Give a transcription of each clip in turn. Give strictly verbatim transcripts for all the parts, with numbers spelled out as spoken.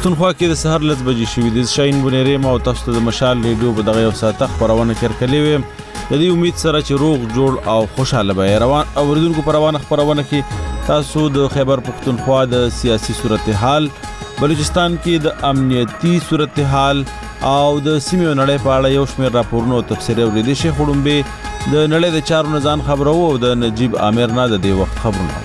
پښتونخوا کې د سهار لس بجې شوې د شاهین بنيري ما او تاسو ته د مشال ریډیو په دغه یو ساعت خبرونه کړکلې وي د دې امید سره چې روغ جوړ او خوشاله به روان اوریدونکو پر روانه خبرونه کې تاسو د خیبر پښتونخوا د سیاسي صورتحال بلوچستان کې د امنیتي صورتحال او د سیمې نړۍ په اړه یو شمېر راپورونه او تفسیرونه ورېدي شي خړومبه د نړۍ د چارو نزان خبرو او د نجیب عامر نه د دې وخت خبرونه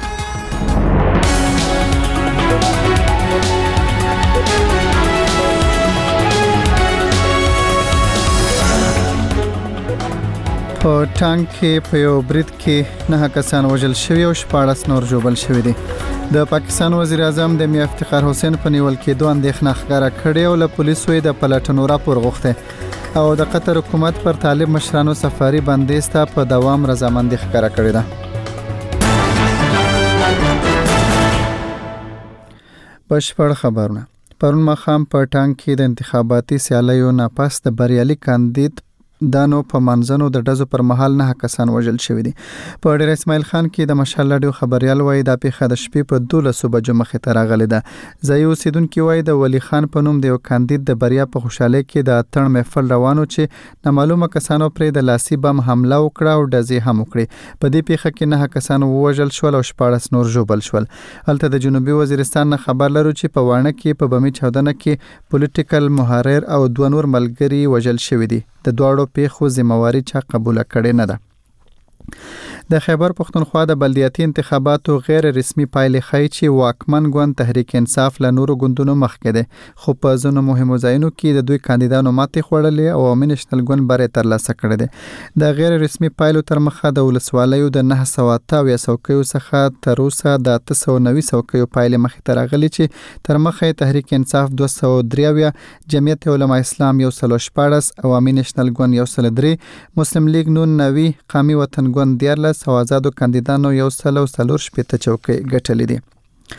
په ټانک کې په یو برید کې نه کسان وژل شوي او شپاړس نور ژوبل شوي دي. د پاکستان وزیر اعظم د میا افتخار حسین په نیول کېدو اندېښنه ښکاره کړې او له پولیسو یې د پلټنو راپور غوښتی او د قطر حکومت پر طالب مشرانو سفاري بندیز ته په دوام رضامندي ښکاره کړې ده. بشپړ خبرونه. پرون ماښام په ټانک کې د انتخاباتي سیالیو نه پس د بریالي کاندید دانو په منځنو د ډزو پر مهال نه کسان وژل شوي دي. په ډیر اسماعیل خان کې د مشال رادیو خبريال وایي د پیښه د شپې په دولسو بجو مخې ته راغلې ده. ځایي اوسیدونکي وایي د ولی خان په نوم د یو کاندید د بریا په خوشحالۍ کې د اتڼ محفل روانو چې نامعلومه کسانو پرې د لاسي بم حمله وکړه او ډزې هم وکړې. په دې پیښه کې نه کسان وژل شول او شپاړس نور ژوبل شول. هلته د جنوبي وزیرستان نه خبر لرو چې په وانه کې په بمي چاودنه کې پولیټیکل محرر او دوه نور ملګري وژل شوي دي. د دواړو پیښو ذمہواری چا قبول کړي نه ده. د خیبر پښتونخوا د بلدیاتي انتخاباتو غیر رسمي پایلې ښیي چې واکمن ګوند تحریک انصاف له نورو ګوندونو مخکې دی خو په ځینو مهمو ځایونو کې د دوی کاندیدانو ماتې خوړلې او عوامي نېشنل ګوند بری ترلاسه کړی دی. د غیر رسمي پایلو تر مخه د ولسوالیو د نهه سوه اته اویا څوکیو څخه تر اوسه د اته سوه نوي څوکیو پایلې مخې ته راغلي چې تر مخه تحریک انصاف دوه سوه درې اویا، جمعیت علماء اسلام یو سل شپاړس، عوامي نېشنل ګوند یو سل درې، مسلم لیگ نون نوي، قومي وطن ګوند دیارلس او آزادو کاندیدانو یو سل او څلور شپېته چوکۍ ګټلې دي.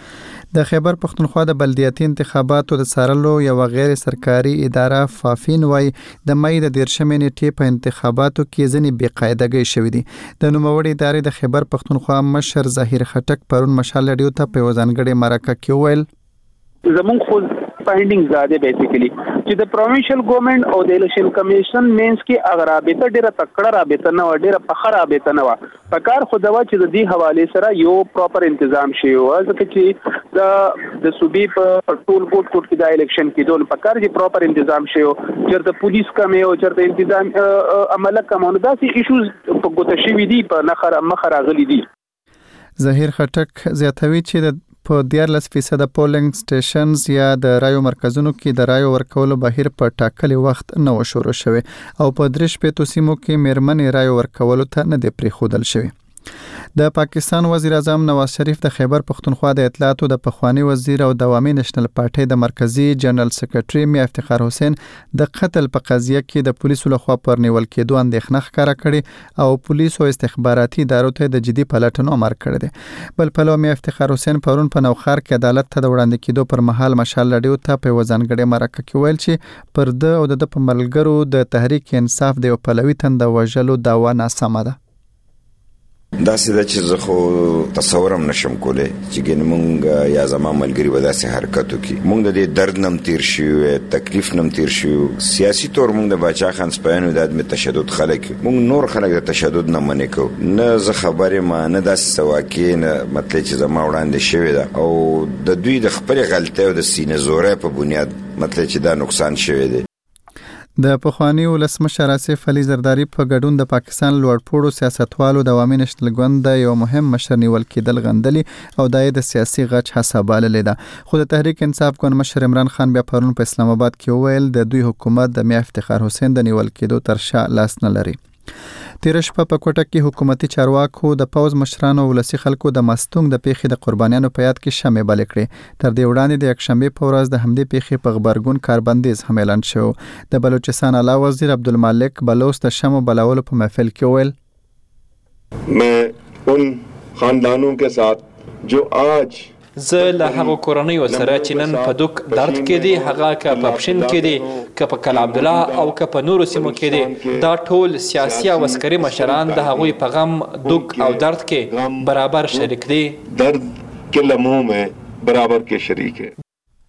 د خیبر پښتونخوا د بلدیاتي انتخاباتو د څارلو یو غیر سرکاري اداره فافین وایي د مې د دیرشمې نیټې په انتخاباتو کې ځینې بې قاعدګۍ شوې دي. د نوموړې ادارې د خیبر پښتونخوا مشر ظاهر خټک پرون مشال رادیو ته په ځانګړې مرکه کې وویل زمون خو فایندینګز زاده بیسیکلی چې د پروینشل ګورنمنت او د الیکشن کمیشن مینس کې اگر رابطه ډیره تکړه رابطه نه و، ډیره پخه رابطه نه و. په کار خو دا چې د دې حواله سره یو پراپر تنظیم شي او ځکه چې د د صوبې په ټول بورډ کوټ کې د الیکشن کې دون په کار چې پراپر تنظیم شي او چرته پولیس کمه او چرته تنظیم عمل کومه داسې ایشوز په ګوته شوی دي په نخره مخره غلي دي. ظاهر خټک زیاتوي چې د په دیارلس فیصد پولینګ سټیشنز یا د رایو مرکزونو کې د رایو ورکولو بهیر په ټاکلي وخت نه و شروع شوی او په درې شپېتو سیمو کې میرمنې رایو ورکولو ته نه دی پرېښودل شوی. د پاکستان وزیر اعظم نواز شریف د خیبر پښتونخوا د اطلاعاتو د پخوانی وزیر او د عوامي نېشنل پارټۍ د مرکزی جنرال سیکریټري میا افتخار حسین د قتل په قضیه کې د پولیسو لخوا پر نیول کېدو اندېښنه ښکاره کړې او پولیسو او استخباراتي ادارو ته د جدي پلټنو امر کړی دی. بل پلو میا افتخار حسین پرون په نوخار کې عدالت ته د وړاندې کېدو پر مهال مشال رادیو ته په ځانګړې مرکه کې ویل چې پر د او د په ملګرو د تحریک انصاف د یو پلوي تند وژلو دعوا ناسمه ده. دا سده چې زه خو تصورم نشم کولی چې ګینې مونږ یا زما ملګري به داسې حرکت وکړي. مونږ د دې درد نم تیر شوي، تکلیف نم تیر شوي. سیاسي طور مونږ د باچا خان سپیانو د عدم تشدد خلک مونږ نور خلک د تشدد نه منې کوو. نه زه خبرې ما نه داسې څه واقع نه مطلب چې زما وړاندې شوې ده او د دوی د خپلې غلطۍ او د سینې زورۍ په بنیاد مطلب چې دا نقصان شوی دی. د پخوانی ولسمشر آصف علي زرداری په ګډون د پاکستان لوړپوړو سیاستوالو د عوامي نېشنل ګوند د یو مهم مشر نیول کېدل غندلي او د سیاسي غچ حساب بللې ده. خو د تحریک انصاف ګوند مشر عمران خان بیا پرون په اسلام آباد کې وویل د دوی حکومت د میا افتخار حسین د نیول کېدو تر شا لاس نه لري. تیر شپه په کوټه کې حکومتي چارواکو د پوز مشرانو ولسی خلکو د مستونګ د پیښې د قربانیانو په یاد کې شمع بل کړې. تر دې وړاندې د یکشنبه په ورځ د همدې پیښې په خبرګون کاربندیز هم اعلان شو. د بلوچستان اعلی وزیر عبدالمالک بلوچ د شمع بلولو په محفل کې ویل मैं उन खानदानों के साथ जो आज زه له هغو کورنیو سره چې نن په دوک درد کې دي، هغه که په پښین کې دي، که په کلا عبدالله او که په نورو سیمو کې دي، دا ټول سیاسي او عسکري مشران د هغوی په غم، دوک او درد کې برابر شریک دي. درد کې لمحو میں برابر کې شریک ہے.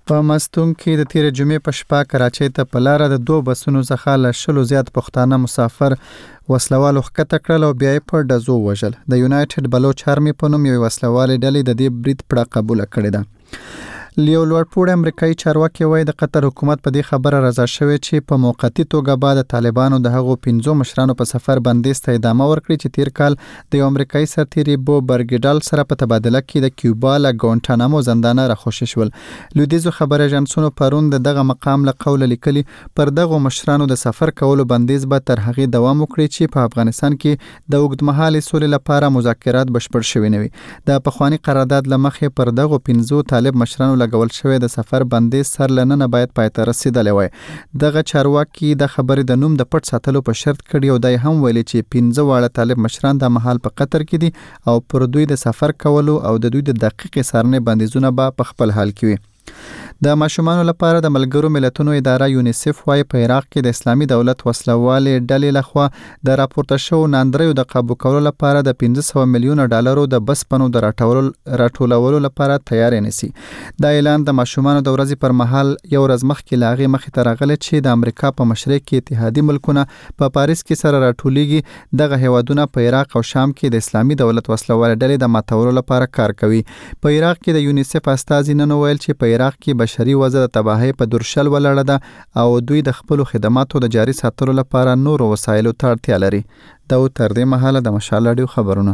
په مستونګ کې د تیر جمعې په شپه کراچۍ ته په لاره د دوه بسونو څخه له شلو زیات پښتانه مسافر وسلوالو ښکته کړل او بیا یې په ډزو وژل. د یونایټډ بلوچ آرمي په نوم یوې وسلوالې ډلې د دې برید پړه قبوله کړې ده. لیو لوړپوړی امریکایي چارواکي وایي د قطر حکومت په دې خبره رضا شوی چې په موقتی توګه به د طالبانو د هغو پنځو مشرانو په سفر بندیز ته ادامه ورکړي چې تیر کال د یو امریکایي سرتیري بو برګډال سره په تبادله کې د کیوبا له ګوانټانامو زندانه راخوشي شول. لویدیځو خبر ایجنسونو پرون د دغه مقام له قوله لیکلي پر دغو مشرانو د سفر کولو بندیز به تر هغې دوام وکړي چې په افغانستان کې د اوږدمهالې سولې لپاره مذاکرات بشپړ شوي نه وي. د پخواني قرارداد له مخې پر دغو پنځو طالب مشرانو لګول شوی د سفر بندیز سر لننه باید پای ته رسیدلی وای. دغه چارواکي د خبرې د نوم د پټ ساتلو په شرط کړي او دای هم ویلي چې پنځه واړه طالب مشران د مهال په قطر کې دي او پر دوی د سفر کولو او د دوی د دقیقې څارنې بندیزونه به په خپل حال کې وي. د ماشومانو لپاره د ملګرو ملتونو اداره یونیسف وايي په عراق کې د اسلامي دولت وسلوالې ډلې لخوا د راپورته شو ناندریو د قابو کولو لپاره د پنځه سوه میلیونه ډالرو د بسپنو د راټولولو لپاره تیار نسی. دا اعلان د ماشومانو د ورځې پر مهال یو ورځ مخکې لاغې مخې ته راغلی چې د امریکا په مشرق کې اتحادي ملکونه په پاریس کې سره راټولیږي. دغه هیوادونه په عراق او شام کې د اسلامي دولت وسلوالې ډلې د ماتولو لپاره کار کوي. په عراق کې د یونیسف استازي نن ویل چې په عراق کې بشري وضع د تباهۍ په درشل ولاړه ده او دوی د خپل خدماتو د جاري ساتلو لپاره نور وسایلو ته اړتیا لري. دا تر دې مهاله د مشال راډیو خبرونه.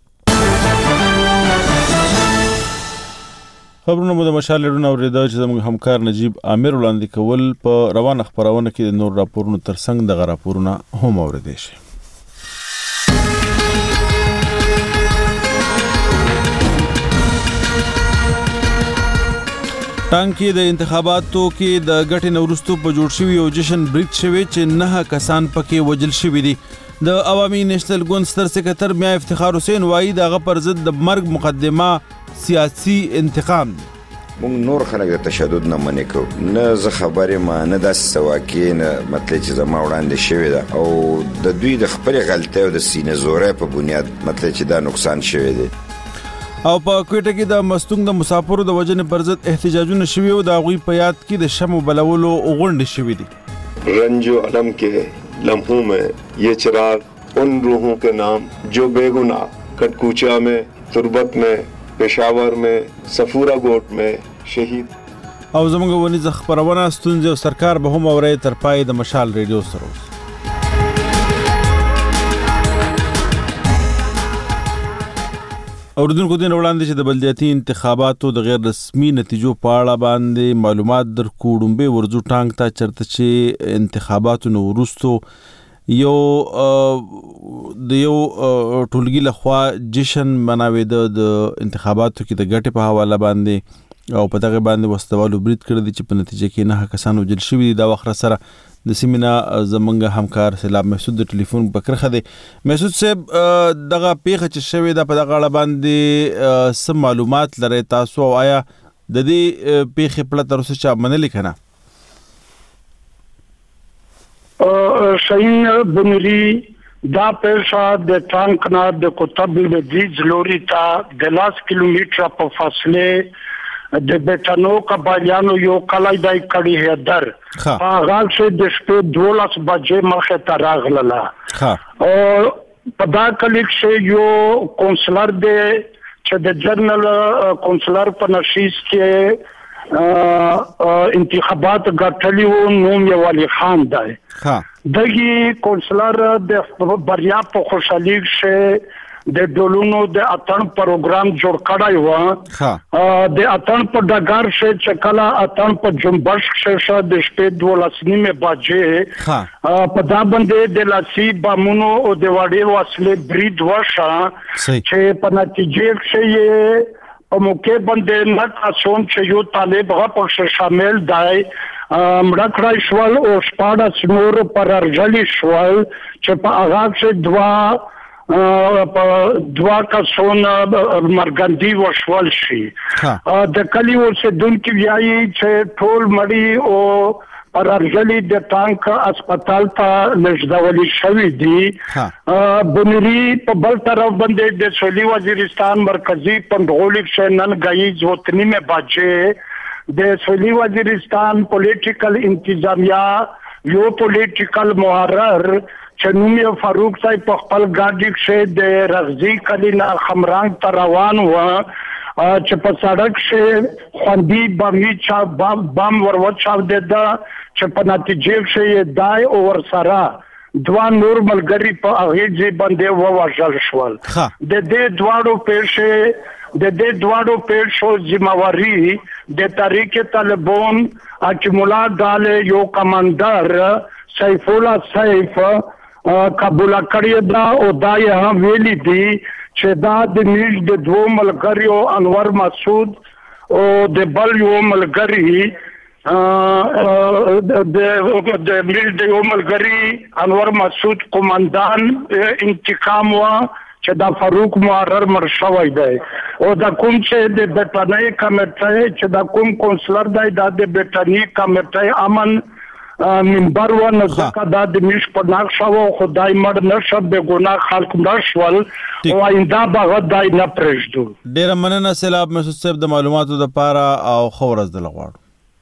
خبرونه مو د مشال راډیو اوریدل چې زموږ همکار نجیب عامر وړاندې کول. په روانه خبرونه کې د نور راپورونو ترڅنګ د راپورونه هم اوریدل شي. ټانکی د انتخاباتو کې د ګټې نورستو په جوړ شوی او جشن بریټ شوی چې نه کسان پکې وجل شوی دي. د عوامي نېشنل ګوند ستر سکرټر میا افتخار حسین وایي دغه پر ضد د مرګ مقدمه سیاسي انتقام دی. مونږ نور خلک د تشدد نه منې کوو نه زه خبرې ما نه داسې څه واقع نه مطلب چې زما وړاندې شوې ده او د دوی د خپلې غلطۍ او د سینې زورۍ په بنیاد مطلب چې دا نقصان شوی دی. او په کوټه کې د مستونګ د مسافرو د وجنې پر ضد احتجاجونه شوي او د هغوی په یاد کې د شمو بلولو غونډې شوي دي. رنج و علم کے لمحوں میں یہ چراغ ان روحوں کے نام جو بے گناہ کٹکوچا میں تربت میں پشاور میں صفورہ گوٹ میں شہید. او زموږ ونیزه خبرونه ستونزې او سرکار به هم اوري تر پای د مشال ریډیو سره. اوردونکو دین وړاندې چې د بلدیاتي انتخاباتو د غیر رسمي نتیجو په اړه باندې معلومات در کوډمبه ورزو ټانګ ته چرته چې انتخاباتو نو وروستو یو د یو ټولګي لخوا جشن مناوي د انتخاباتو کې د ګټې په حواله باندې او په دغه باندې وسوالو برید کړی چې په نتیجه کې نه کسانو وژل شوي دي. دا وخت سره د سیمینا زمونږ همکار سلام محسود د ټلیفون بکرخه دی. محسود صاحب دغه پیښه چې شوې ده په دغه اړه باندې څه معلومات لرئ تاسو او آیا د دې پیښې په اړه تر اوسه چا منلې که نه؟ شاهین بنری دا پیښه د ټانک نه د کوتب لویدیځ لوري ته د لاس کیلومتره په فاصله د بیٹانو قبایلیانو یو کلی دی کړي ہے در هغه چې د شپې دولس بجې مخې ته راغله او په دا کلی کې یو کونسلر دی چې د جنرال کونسلر په نشیز کې انتخابات ګټلی وو نوم یې ولی خان دی. دغه کونسلر د بریا په خوشحالي کې د ډولونو د اتن پروګرام جوړ کړای و د اتن په ډګر شه چکلا اتن په جنبش شه د شپې دولس نیمه بجې په دا باندې د لاسي بامونو او د وړي وسلې برید وشا چې په نتیجه کې په موقع باندې نه تاسو چې یو طالب غو په شامل دی مړه کړای شول او شپاړس نور پر ارجلی شول چې په هغه کې دوا په دوا کسونه مرګندي وشول شي. د کلی اوسېدونکي وایي چې ټول مړي او پر ارجلی د ټانک هسپتال ته لږدولي شوي دي. بنری په بل طرف باندې د سویلي وزیرستان مرکزی پندغولي کې نن غایي ځوتنی مې باجه د سویلي وزیرستان پولیټیکل انتظامیه یو پولیټیکل محرر چې نوم یې فاروق صاحب په خپل ګاډي کې د رغزي کلینا خمرنګ ته روان و چې په سړک کې خوندي بمي چا بم وروت چاو د چې په نتیجه کې دای اور سره دوه نور ملګری په هغه ځای باندې ووژل شول د دې دواړو پیښې د دې دواړو پیښو ذمہواری د تحریک طالبان اچمولا ډاله یو کمانډر سیف الله سیف قبول کړی دا او دا یې هم ویلي دي چې دا د نیل د دوه ملګریو انور مسعود او د بل یو ملګری د د نیل د یو ملګری انور مسعود قومندان انتقام وا چې دا فاروق محرر مر شوی دی او دا کوم چې د بټنۍ کمیټې چې دا کوم کونسلر دی دا د بټنۍ کمیټې امن منبر و نزدکه دا د میش په نقش او خدای مړ نشه به ګناه خلق نشول او آینده به دای نه پرېږدو. ډیره مننه سیلاب مسعود صاحب د معلوماتو د پاره او خبرز د لغواړو.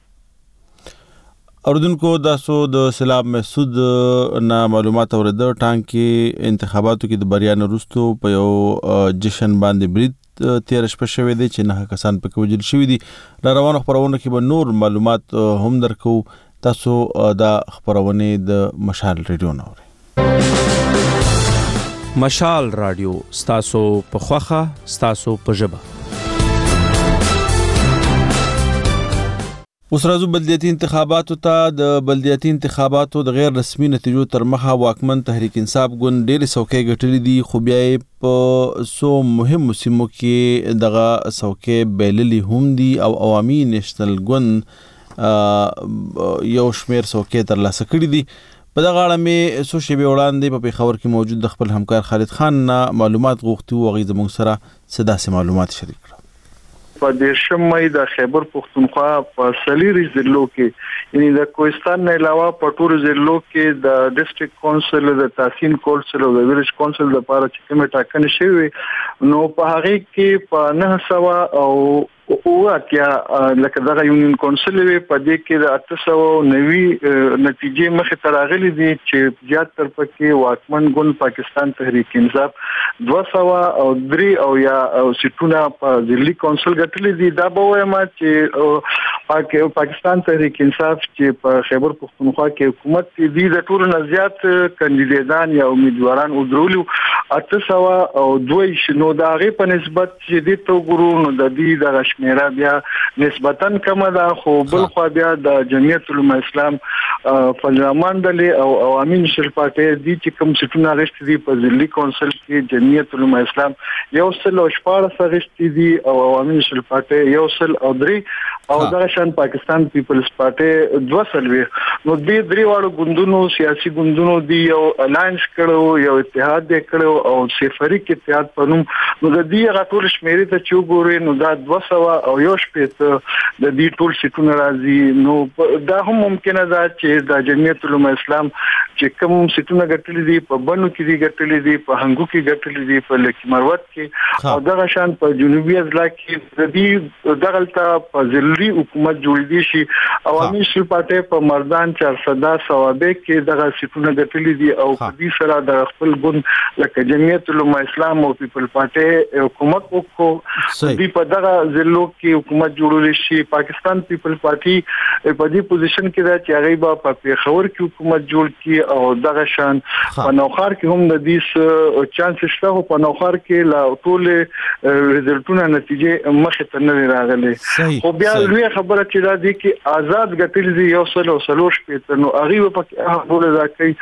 اوردونکو داسو د سیلاب مسعود نه معلومات اورده ټانکی انتخاباتو کې د بریا نه وروستو په یو جشن باندې برید تیر شپه شوی دی چې نه کسان پکې وژل شوي دي. را روانو خپرونو کې به نور معلومات هم درکو. تاسو دا خبرونه د مشال ریډیو نه اورئ. مشال رادیو ستاسو په خوخه ستاسو په ژبه. اوس راځو بلدیاتي انتخاباتو ته. د بلدیاتي انتخاباتو د غیر رسمي نتیجو تر مخه واکمن تحریک انصاف ګوند ډېرې څوکۍ ګټلې دي خو بیا یې په څو مهمو سیمو کې دغه څوکۍ بایللې هم دي او عوامي نیشنل ګوند یو شمیر څوکۍ ترلاسه کړي دي. په دغه اړه مې څو شېبې وړاندې په پېښور کې موجود د خپل همکار خالد خان نه معلومات غوښتي وو. هغوی زموږ سره څه داسې معلومات شریک کړل. په دېرشم مۍ د خیبر پښتونخوا په څلورو ضلعو کې یعنی د کوهستان نه علاوه په ټولو ضلعو کې د ډسټریکټ کونسل د تحصیل کونسل او د ویلیج کونسل لپاره چې کومه ټاکنې شوې نو په هغه کې په نه سوه او او اتیا لکه دغه یونین کونسل وی په دې کې د اته سوه نوي نتیجې مخې ته راغلي دي چې زیات تر پکې واکمن ګوند پاکستان تحریک انصاف دوه سوه او درې او یا سیټونه په ضلعي کونسل ګټلې دي. دا به وایم چې پاکستان تحریک انصاف چې په خیبر پښتونخوا کې حکومت دی د ټولو نه زیات کاندیدان یا امیدواران ودرولو اته سوه او دوه شنو د هغې په نسبت چې دې ته وګورو نو د دې دغه شمیره بیا نسبتاً کمه ده خو بل خوا بیا د جمعیت علماء اسلام فضلرحمان ډلې او عوامي نیشنل پارټۍ دي چې کوم سیټونه اخیستي دي په ضلعي کونسل کې جمعیت علماء اسلام یو سل او شپاړس اخیستي دي او عوامي نیشنل پارټۍ یو سل او درې او دغه شان پاکستان پیپلز پارټۍ دوه څلوېښت نو دې درې واړو ګوندونو سیاسي ګوندونو دي یو الاینس کړو یو اتحاد یې کړو او سفریک اتحاد په نوم نو د دې هغه ټول شمېرې ته چې وګورئ نو دا دوه سوه او یو شپېته د دې ټول سیټونه راځي. نو دا هم ممکنه ده چې د جمعیت علماء اسلام چې کوم سیټونه ګټلې دي په بنو کې دي ګټلې دي په هنګو کې ګټلې دي په لکي مروت کې او دغه شان په جنوبي اضلاع کې د دې دغلته په ضلعي حکومت جوړ دي شي. عوامي نیشنل پارټۍ په مردان چارسده صوابه کې دغه سیټونه ګټلې دي او په دې سره د خپل ګوند لکه جمعیت علماء اسلام او پیپل پارټۍ حکومت وکړو دي په دغه ضلعو کې حکومت جوړول شي. پاکستان پیپل پارټي په دې پوزیشن کې ده چې هغه به په پېښور کې حکومت جوړ کړي او دغه شان په نوخار کې هم د دې چانس شته خو په نوخار کې لا ټول ریزلټونه نتیجې مخې ته نه راغلي خو بیا لوی خبره چې دا دي کې آزاد ګټل دي یو سل او سلوش پیته نو هغه په کې هغه راکړي.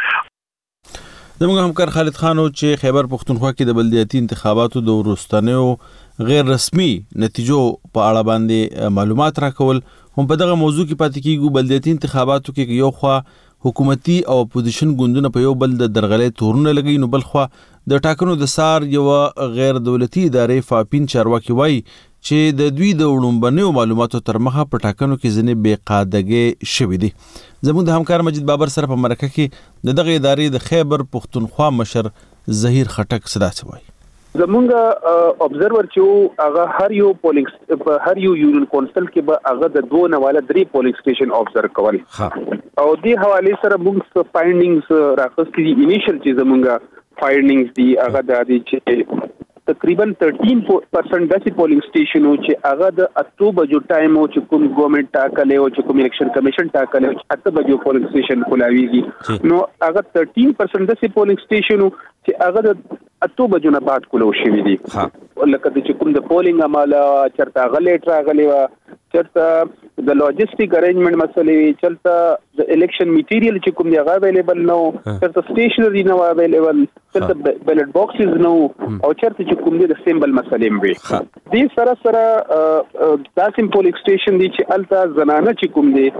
زموږ همکار خالد خان چې خیبر پښتونخوا کې د بلدیاتي انتخاباتو د وروستنیو غیر رسمي نتیجو په اړه باندې معلومات راکول هم په دغه موضوع کې پاتې کیږو. بلدیاتي انتخاباتو کې یو خوا حکومتي او اپوزیشن ګوندونه په یو بل د درغلۍ تورونه لګي نو بل خوا د ټاکنو د سار یو غیر دولتي ادارې فاپین چارواکي وایي چې د دوی د وړومبنیو معلوماتو تر مخه په ټاکنو کې ځینې بې قاعدګۍ شوي دي. زموږ د همکار مجید بابر سره په مرکه کې د دغه ادارې د خیبر پښتونخوا مشر ظهیر خټک څه داسې وایي. زمونږ ابزرور چې هغه هر یو پولینګ په هر یو یونین کونسل کې به هغه د دوه نواله درې پولینګ سټیشن ابزرو کول او دې حواله سره موږ فایندینګز راغستې دي. انیشل چې زمونږ فایندینګز دي هغه د دې چې تقریبا تیرټین پرسنټ داسې پولینګ سټیشنو چې هغه د اته بجو ټایم او چې کوم ګورنمنت ټاکلې او چې کوم الیکشن کمیشن ټاکلې او اته بجو پولینګ سټیشن کولاویږي نو هغه تیرټین پرسنټ داسې پولینګ سټیشنو چې هغه د اته بجو نه بعد کولو شوی دي. لکه د چې کوم د پولینګ عمله چرته غلیټ راغلی و چرته د لوجستیک ارینجمنت مسلې چرته د الیکشن میټیریل چې کوم دی هغه اویلیبل نو چرته سټیشنری نو اویلیبل چرته بیلټ باکسز نو او چرته چې کوم دی د سیمبل مسلې وي. دې سره سره دا سیم پولینګ سټیشن دی چې الته زنانه چې کوم دی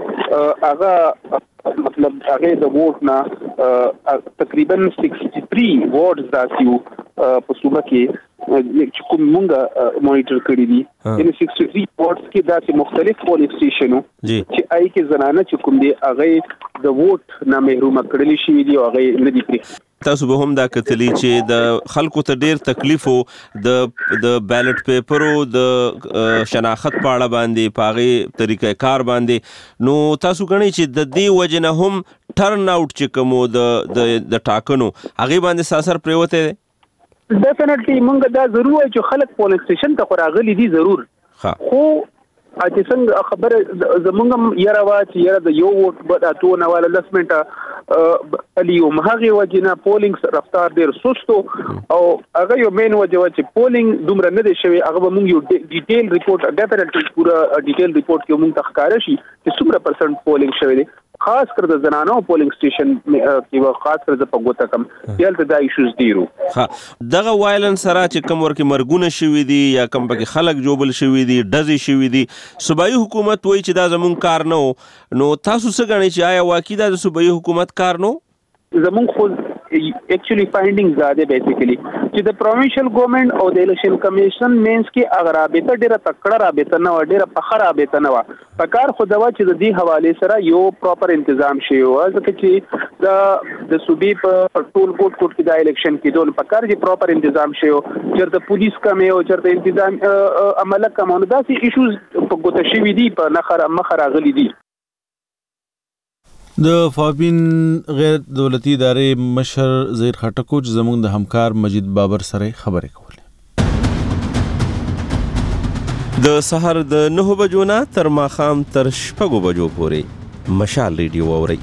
هغه مطلب هغه د ووټ نه تقریبا سکسټي تھری وارډز داسیو په صوبه کې چې کوم مونږه مانیټر کړی دي یعنی سکسټي تھری وارډز کې داسې مختلف پولینګ سټیشنو چې آی کې زنانه چې کوم دی هغه د ووټ نه محروم کړل شي دي او هغه نه دي پرې. تاسو به هم دا کتلی چې د خلکو ته ډیر تکلیف او د د بیلټ پیپرو د شناخت په اړه باندې پاغه طریقې کار باندې نو تاسو غنئ چې د دې وجه نه هم ټرن اوټ چې کومو د د ټاکنو هغه باندې ساسر پریوته ده. ډیفینټلی مونږ دا ضرور چې خلک پولینګ سټیشن ته راغلي دي ضرور خو چې څنګه خبره زمونږ یاره وا چې یاره د یو ووټ به اتو نواله لس منټه الیوم هغه وجنه پولینګ رفتار ډیر سستو او هغه یو مین وجه و چې پولینګ دومره نه دی شوی هغه به مونږ یو ډیټیل ریپورت ډیفینټلی پورا ډیټیل ریپورت کې مونږ تخکاره شي چې څومره پرسنټ پولینګ شوی دی خاص کر د زنانو پولینګ سټیشن کې خاص کر د پګوتا کم یلته دا ایشوز دیرو. ها دغه وایلنس سره چې کوم ورکه مرګونه شوی دي یا کوم پکې خلک جوبل شوی دي ډزې شوی دي صوبایي حکومت وایي چې دا زمون کار نه نو تاسو څه غنئ چې آیا واقعي دا صوبایي حکومت کار نه زمون خو actually findings زاده بیسیکلی چې د پروینشل ګورنمنت او د الیکشن کمیشن مینس کې اگر رابطه ډیره تکړه رابطه نه و ډیره پخره رابطه نه و پکار خو دا چې د دې حواله سره یو پراپر تنظیم شي او ځکه چې د د صوبې په ټول کوټ کوټ کې د الیکشن کې دون پکار چې پراپر تنظیم شي چرته پولیس کمه او چرته تنظیم عمله کومه دا سي ایشوز په ګوته شي دي په نخره مخره غلي دي. د فابین غیر دولتي ادارې مشر زهیر خټکو چې زموږ د همکار مجید بابر سره خبرې کولې د سحر د نه بجو نه تر ماخام تر شپږو بجو پورې مشال ریډیو اوري.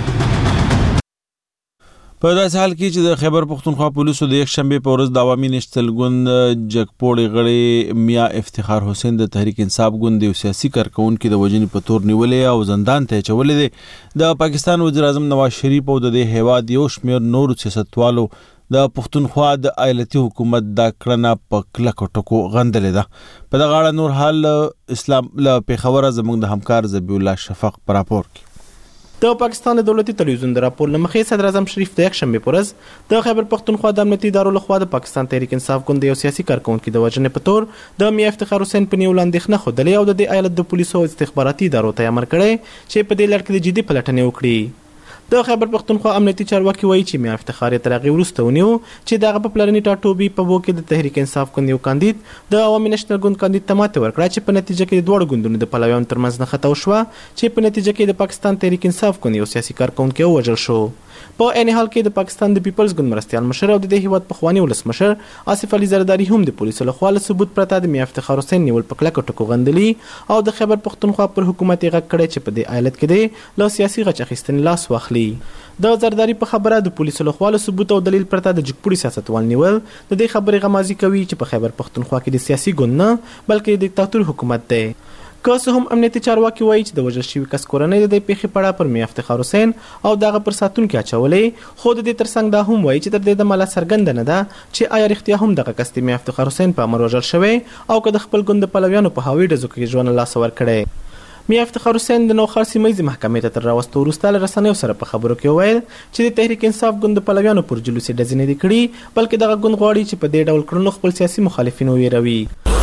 په داسې حال کې چې د خیبر پختونخوا پولیسو د یک شنبه په ورځ د عوامي نشتل ګوند جګپوړې غړي میا افتخار حسین د تحریک انصاف ګوند یو سیاسي کارکونکو د وژنې په تور نیولې او زندان ته چولې دي. د پاکستان وزیر اعظم نواز شریف او د هیواد یو شمېر نور سیاستوالو د پختونخوا د ایالتي حکومت د کړنه په کلکو ټکو غندلې ده. په دغه اړه نور حال اسلام له پیښور زموږ د همکار زبی الله شفق پر راپور کې. د پاکستان دولتي تلویزیون د راپور لمخې صدر اعظم شریف د یک شنبه پر ورځ د خیبر پختونخوا د امنیتي ادارو لخوا د پاکستان تحریک انصاف ګوند یو سیاسي کارکونکو د وژنې په تور د میا افتخار حسین په نیول اندېښنه خوده او د ایالت د پولیسو او استخباراتي ادارو ته امر کړی چې په دې لړ کې د جدي پلټنې وکړي. د خیبر پختونخوا امنیتي چارواکي وایي چې میا افتخار تر هغې وروسته ونیو چې دغه په پلرني ټاټوبي په بو کې د تحریک انصاف ګوند یو کاندید د عوامي نېشنل ګوند کاندید ته ماتې ورکړه چې په نتیجه کې د دواړو ګوندونو د پلویانو ترمنځ نښته وشوه چې په نتیجه کې د پاکستان تحریک انصاف ګوند یو سیاسي کارکونکی ووژل شو. په عین حال کې د پاکستان د پیپلز ګوند مرستیال مشر او د دې هیواد پخوانی ولسمشر آصف علي زرداری هم د پولیسو لخوا له ثبوت پرته د میا افتخار حسین نیول په کلکو ټکو غندلي او د خیبر پختونخوا پر حکومت یې غږ کړی چې په دې ایالت کې دی له سیاسي غچ اخیستنې لاس واخلي. د زرداری په خبره د پولیسو لخوا له ثبوت او دلیل پرته د جګپوړي سیاستوال نیول د دې خبرې غمازي کوي چې په خیبر پختونخوا کې د سیاسي ګوند نه بلکې د دیکتاتور حکومت دی. که څه هم امنیتي چارواکي وایي چې د وژل شوي کس کورنۍ د دې پیښې په اړه پر میا افتخار حسین او دغه پر ساتونکي اچولې خو د دې ترڅنګ دا هم وایي چې تر دې دمه لا څرګنده نه ده چې آیا رښتیا هم دغه کس د میا افتخار حسین په امر وژل شوی او که د خپل ګوند د پلویانو په هوایي ډزو کې ژوند له لاسه ورکړی. میا افتخار حسین د نوخار سیمه محکمې ته تر راوستو وروسته له رسنیو سره په خبرو کې وویل چې د تحریک انصاف ګوند د پلویانو پر جلوسي ډزې نه دي کړي بلکې دغه ګوند غواړي چې په دې ډول کړنو خپل سیاسي مخالفین وویروي.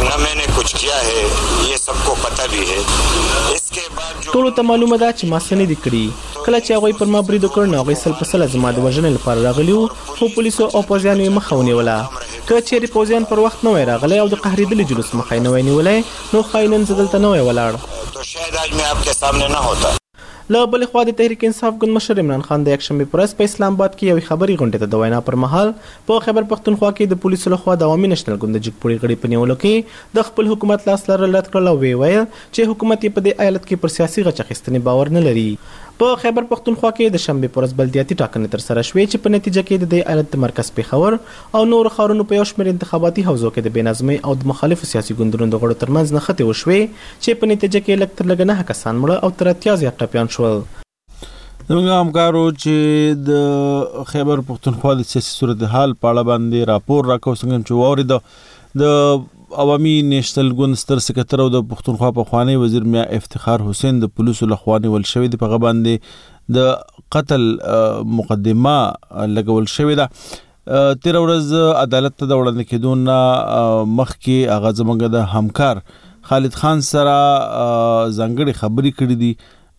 ټولو ته معلومه ده چې ما څه نه دي کړي. کله چې هغوی پر ما برید وکړ نو هغوی سل په سله زما د وژنې لپاره راغلي وو خو پولیسو او پوځیانو یې مخه ونیوله. که چیرې پوځیان پر وخت نه وای راغلی او د قهرېدلي جلوس مخه یې نه وای نیولی نو ښایي نن زه دلته نه وای ولاړ. تو شاید آج میں آپ کے سامنے نہ ہوتا. له بلې خوا د تحریک انصاف ګوند مشر عمران خان د یکشنبې په ورځ په اسلام آباد کې یوې خبري غونډې ته د وینا پر مهال په خیبر پښتونخوا کې د پولیسو لخوا د عوامي نېشنل ګوند د جګپوړي غړي په نیولو کې د خپل حکومت لاس لرل رد کړل او ویې ویل چې حکومت یې په دې ایالت کې پر سیاسي غچ اخیستنې باور نه لري. په خیبر پښتونخوا کې د شنبې په ورځ بلدیاتي ټاکنې ترسره شوې چې په نتیجه کې د دې ایالت د مرکز پېښور او نورو ښارونو په یو شمېر انتخاباتي حوزو کې د بېنظمۍ او د مخالفو سیاسي ګوندونو د غړو ترمنځ نښتې وشوې چې په نتیجه کې لږ تر لږه نهه کسان مړه او تر اتیا زیات ټپیان شول. زموږ همکارو چې د خیبر پښتونخوا د سیاسي صورتحال په اړه باندې راپور راکوه څنګه چې واورېده د عوامي نېشنل ګوند ستر سکرټر او د پښتونخوا پخوانی وزیر میا افتخار حسین د پولیسو لخوا نیول شوی دی. په هغه باندې د قتل مقدمه لګول شوې ده. تېره ورځ عدالت ته د وړاندې کېدو نه مخکې هغه زموږ د همکار خالد خان سره ځانګړې خبرې کړې دي.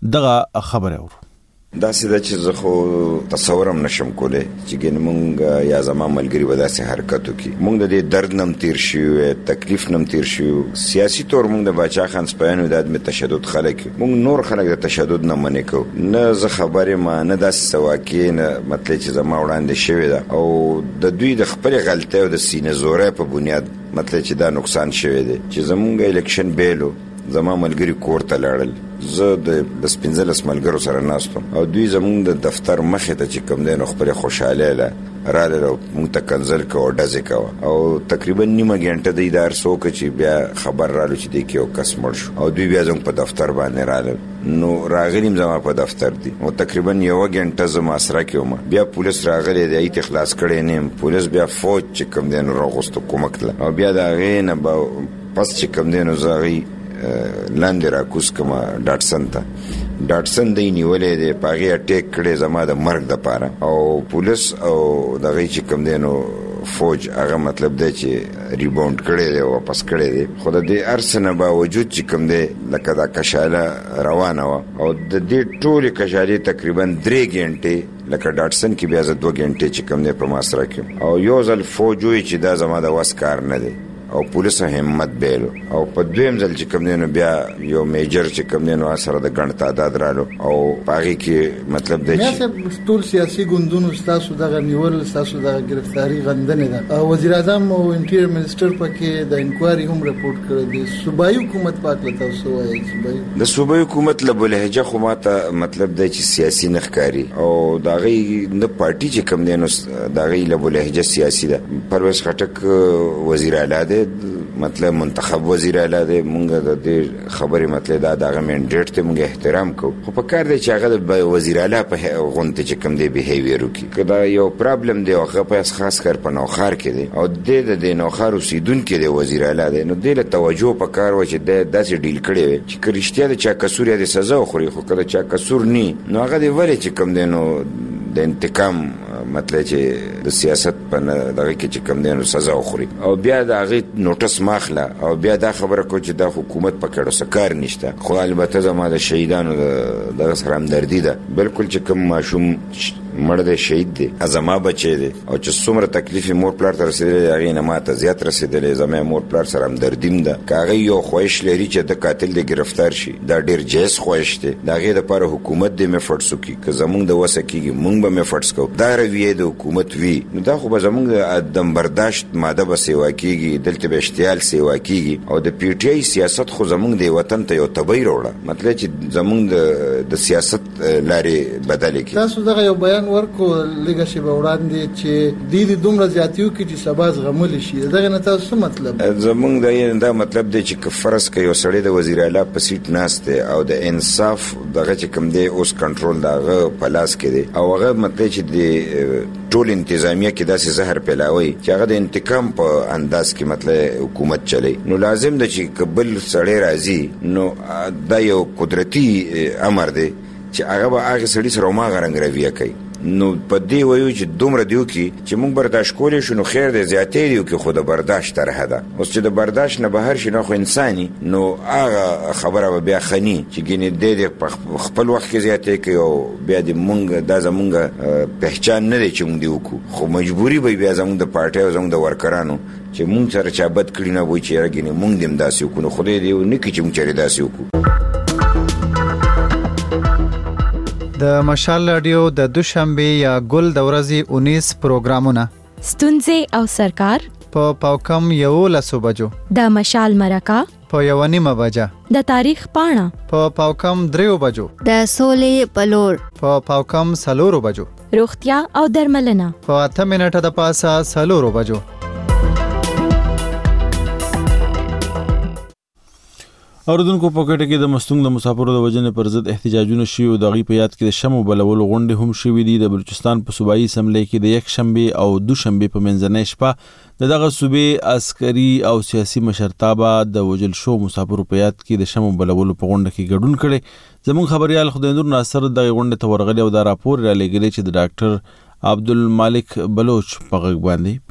دغه خبره اورو. دا سیده چې زه خو تصورم نشم کولی چې ګینې مونږ یا زما ملګري به داسې حرکت وکړي. مونږ د دې درد نم تیر شوي، تکلیف نم تیر شوي. سیاسي طور مونږ د باچا خان سپیانو د عدم تشدد خلک مونږ نور خلک د تشدد نه منې کوو. نه زه خبرې ما نه داسې څه واقع نه مطلب چې زما وړاندې شوې ده او د دوی د خپلې غلطۍ او د سینې زورۍ په بنیاد مطلب چې دا نقصان شوی دی چې زمونږ الیکشن بیلو زما ملګری کور ته لاړل. زه د بس پنځلس ملګرو سره ناستم او دوی زمونږ د دفتر مخې ته چې کوم دی نو خپلې خوشحالۍ له راغلل او موږ ته کنځل کوه او ډزې کوه او تقریبا نیمه ګنټه دوی دا هر څه وکړه چې بیا خبر رالو چې دی کې یو کس مړ شو او دوی بیا زموږ په دفتر باندې راغلل. نو راغلیم زما په دفتر دی او تقریبا یوه ګنټه زه محاصره کې وم. بیا پولیس راغلی دی ایت خلاص کړی نه یم. پولیس بیا فوج چې کوم دی نو راغوستو کومک له او بیا د هغې نه به پس چې کوم دی نو زه هغې لاندې راکوز کما ډاټسن ته ډاټسن دی نیولې دی په هغې اټیک کړی زما د مرګ دپاره او پولیس او د هغې چې کوم دی نو فوج هغه مطلب دی چې ریباونډ کړی دی او واپس کړی دی. خو د دې هر څه نه باوجود چې کوم دی لکه دا کشاله روانه وه او د دې ټولې کشالې تقریبا درې ګنټې لکه ډاټسن کې بیا زه دوه ګنټې چې کوم دی په محاصره کې او یو ځل فوج وایي چې دا زما د وس کار نه دی او پولیس همت بیلو او په دویم ځل چې کوم دی نو بیا یو میجر چې کوم دی نو سره د ګڼ تعداد رالو او په هغې کې مطلب دی چې ټول سیاسي ګوندونو ستاسو دغه نیول ستاسو دغه ګرفتاري غندنې ده. وزیر اعظم او انټیریر منسټر پکې د انکوایري هم رپورټ کړی دی. صوبایي حکومت په هکله تاسو وایئ؟ صوبایي د صوبایي حکومت له بلهجه خو ماته مطلب دی چې سیاسي نه ښکاري او د هغې نه پارټي چې کوم دی نو د هغې له بلهجه سیاسي ده. پرویز خټک وزیر اعلی دی مطلب منتخب وزیر اعلی دی. مونږ د دې خبرې مطلب دا دغه منډیټ ته مونږ احترام کوو خو په کار دی چې هغه د وزیر اعلی په غونډه چې کوم دی بیهیویر وکړي. که دا یو پرابلم دی او هغه په خاص کر په نوښار کې دی او د د نوښار اوسیدونکی دی وزیر اعلی دی نو دې له توجه په کار و چې د داسې ډیل کړی وي چې که رښتیا د چا قصور یا د سزا وخوري خو که د چا قصور نی نو هغه دی ولې چې کوم دی نو د انتقام مطلب چې د سیاست په دغه کې چې کوم دی نو سزا وخوري او بیا د هغې نوټس ماخله او بیا دا خبره کو چې دا حکومت په کړو څه کار نشته. خو البته زما د شهیدانو دغه سره همدردي ده. بلکل چې کوم ماشوم مړ دی شهید دی زما بچی دی او چې څومره تکلیف مور پلار ته رسېدلی د هغې نه ماته زیات رسېدلی. زما مور پلار سره همدردیم ده. که هغه یو خواهش لري چې د قاتل دی ګرفتار شي دا ډېر جایز خواهش دی. د هغې دپاره حکومت دی میفټس وکړي. که زمونږ د وسه کېږي مونږ به میفټس کوو. دا رویې د حکومت وي نو دا خو به زمونږ د عدم برداشت ماده به سیوا کېږي. دلته به اشتعال سیوا کېږي او د پی ټي آی سیاست خو زمونږ د وطن ته یو تبۍ راوړه مطلب چې زمونږ د سیاست لارې بدلې کړي. تاسو دغه یو بیان ورکو لږه شیبه وړاندې چې دوی دې دومره زیاتي وکړي چې سبا زغملی شي. دغه نه تاسو څه مطلب؟ زمونږ دا مطلب دی چې که فرض که یو سړی د وزیر اعلی په سیټ ناست دی او د انصاف دغه چې کوم دی اوس کنټرول د هغه په لاس کې دی او هغه مطلب چې د ټول انتظامیه کې داسې زهر پیلاوي چې هغه د انتقام په انداز کې مطلب حکومت چلی نو لازم ده چې که بل سړی راځي نو دا یو قدرتي امر دی چې هغه به هغې سړي سره هماغه رنګ رویه کوي. نو په دې وایو چې دومره دیو کې چې موږ برداشت کولی شو نو خیر دی زیاتې دیو کې خو د برداشت طرحه ده. اوس چې د برداشت نه بهر شي نو خو انساني نو هغه خبره به بیا خني چې ګینې دې د خپل وخت کې زیاتې کوي او بیا د موږ دا زمونږ پہچان نه دی چې موږ دی وکړو خو مجبوري به بیا زموږ د پارټۍ او زموږ د ورکرانو چې موږ سره چا بد کړي نه وای چې راګینې موږ دې همداسې وکړو نو خدای دې نه کړي چې موږ چېرې داسې وکړو. د مشال رادیو د دوشنبه یا ګل د ورځې اونیس پروګرامونه ستونزې او سرکار په پاوکم یو لسو بجو د مشال مرکه په یو نیمه بجه د تاریخ پاڼه په پاوکم دریو بجو د سولې پلور په پاوکم سلورو بجو روغتیا او درملنه په اته منټه د پاسه سلورو بجو. اوردونکو په کوټه کې د مستونګ د مسافرو د وجنې پر ضد احتجاجونه شوي او د غي په یاد کې د شمو بلولو غونډې هم شوي دي. د بلوچستان په صوبایي اسمبلی کې د یک شنبه او دوشنبه په منځنۍ شپه د دغه صوبې عسکري او سیاسي مشرتابه د وجل شو مسافرو په یاد کې د شمو بلولو په غونډه کې ګډون کړي. زموږ خبريال خدای نور ناصر د غونډې ته ورغلي او دا راپور را لګیلی چې د ډاکټر عبدالمالک بلوچ په غږ باندې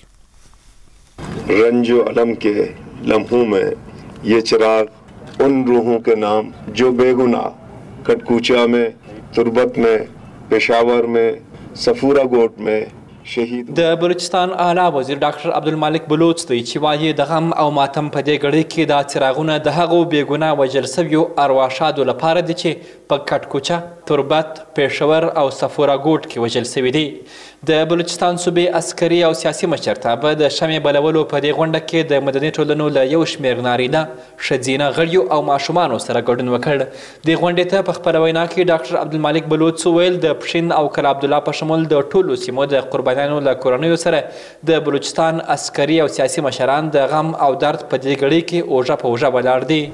پیلي. رنج و علم के लम्हों में ये चिराग उन रूहों के नाम जो बेगुनाह कटकूचा में, तुरबत में, पेशावर में, सफूरा गोट में شهید. د بلوچستان اعلی وزیر ډاکټر عبدالمالک بلوچ دی چې وایي د غم او ماتم په دې ګړۍ کې دا څراغونه د هغو بېګناه وژل سویو ارواښادو لپاره دي چې په کټکوچه، تربت، پېښور او صفورا ګوټ کې وژل سوي دي. د بلوچستان صوبې عسکري او سیاسي مشرتابه د شمې بلولو په دې غونډه کې د مدني ټولنو له یو شمېر نارینه، ښځینه غړیو او ماشومانو سره ګډون وکړ. دې غونډې ته په خپله وینا کې ډاکټر عبدالمالک بلوچ وویل د پښین او کلا عبدالله په شمول د ټولو سیمو د قربانیانو له کورنیو سره د بلوچستان عسکري او سیاسي مشران د غم او درد په دې ګړۍ کې اوژه په اوژه ولاړ دي.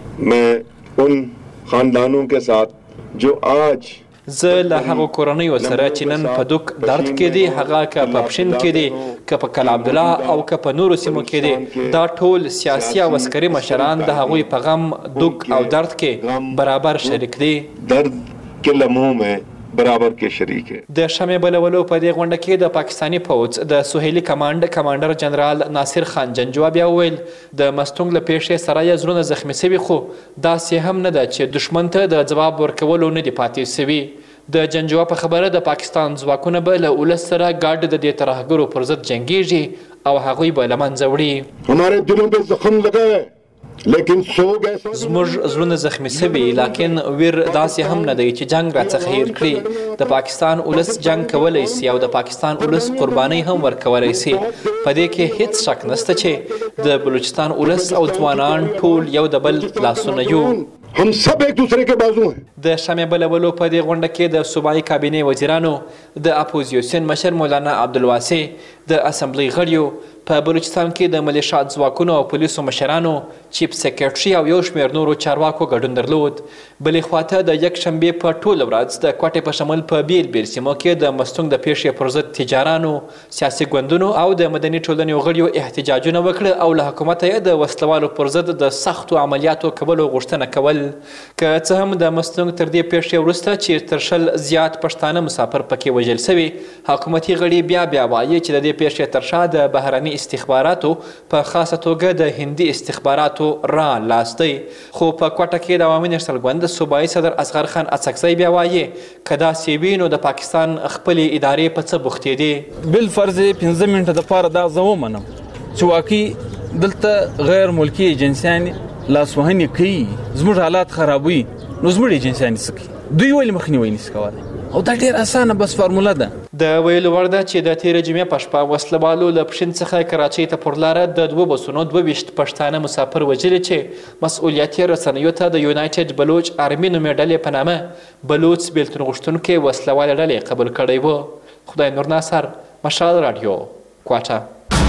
मैं उन खानदानों के साथ जो आज زه له هغو کورنیو سره چې نن په دوک درد کې دي، هغه که په پښین کې دي، که په کلا عبدالله او که په نورو سیمو کې دي، دا ټول سیاسي او عسکري مشران د هغوی په غم، دوک او درد کې برابر شریک دي. درد के लम्हों में برابر کې شریک ہے. د شمې بلولو په دې غونډه کې د پاکستاني پوځ د سهیلي کمانډ کمانډر جنرال ناصر خان جنجوا بیا وویل د مستونګ له پیښې سره یې زړونه زخمي سوي، خو داسې هم نه ده چې دښمن ته د ځواب ورکولو نه دي پاتې سوي. د جنجوا په خبره د پاکستان ځواکونه به له ولس سره ګډ د دې ترهګرو پر ضد جنګیږي او هغوی به له منځه وړي. हमारे दिलों पे जख्म लगा है لیکن سوګ ایسا زموږ زړونه زخمي سوي، لیکن ویر داسې هم نه دی چې جنگ راڅخه هیر کړي. د پاکستان ولس جنگ کولی سي او د پاکستان ولس قربانۍ هم ورکولی سي. په دې کې هیڅ شک نشته چې د بلوچستان ولس او ځوانان ټول یو د بل لاسونه یو. हम सब एक दूसरे के बाजू हैं. د شمې بلولو په دې غونډه کې د صوبایي کابینې وزیرانو، د اپوزیسیون مشر مولانا عبدالواسع، د اسمبلی غړیو، په بلوچستان کې د ملیشات ځواکونو او پولیسو مشرانو، چیف سیکرټري او یو شمېر نورو چارواکو ګډون درلود. بلې خواته د یک شنبې په ټوله ورځ د کوټې په شمول په بیل بیل سیمو کې د مستونګ د پیښې پر ضد تجارانو، سیاسي ګوندونو او د مدني ټولنې غړیو احتجاجونه وکړه او له حکومته یې د وسلوالو پر ضد د سختو عملیاتو کولو غوښتنه کول. که څه هم د مستونګ تر دې پیښې وروسته چې تر شل زیات پښتانه مسافر پکې وژل سوي، حکومتي غړي بیا بیا وایي چې د دې پیښې تر شا د بهرني استخباراتو په خاصه توګه د هندي استخباراتو را لاس دی. خو په کوټه کې د عوامي نېشنل ګوند صوبایي صدر اصغر خان اڅکزی بیا وایي که داسې وي نو د پاکستان خپلې ادارې په څه بوختې دي. بالفرض پنځه منټه دپاره دا زه ومنم چې واقعي دلته غیر ملکي ایجنسیان لاسوهنې کوي، زموږ حالات خرابوي، نو زموږ ایجنسیان څه کوي؟ دوی ولې مخنیوی نشي کولی؟ او دا ډېر اسانه بس فارموله ده. د ویلو وړ ده چې د تېرې جمعې په شپه وسلوالو له پښین څخه کراچۍ ته پر لاره د دوو بسونو دوه ویشت پښتانه مسافر وژلي چې مسؤلیت یې رسنیو ته د یونایټډ بلوچ آرمي نومې ډلې په نامه بلوچ بېلتون غوښتونکې وسلوالې ډلې قبول کړی و. خدای نور ناصر، مشال رادیو، کوټه.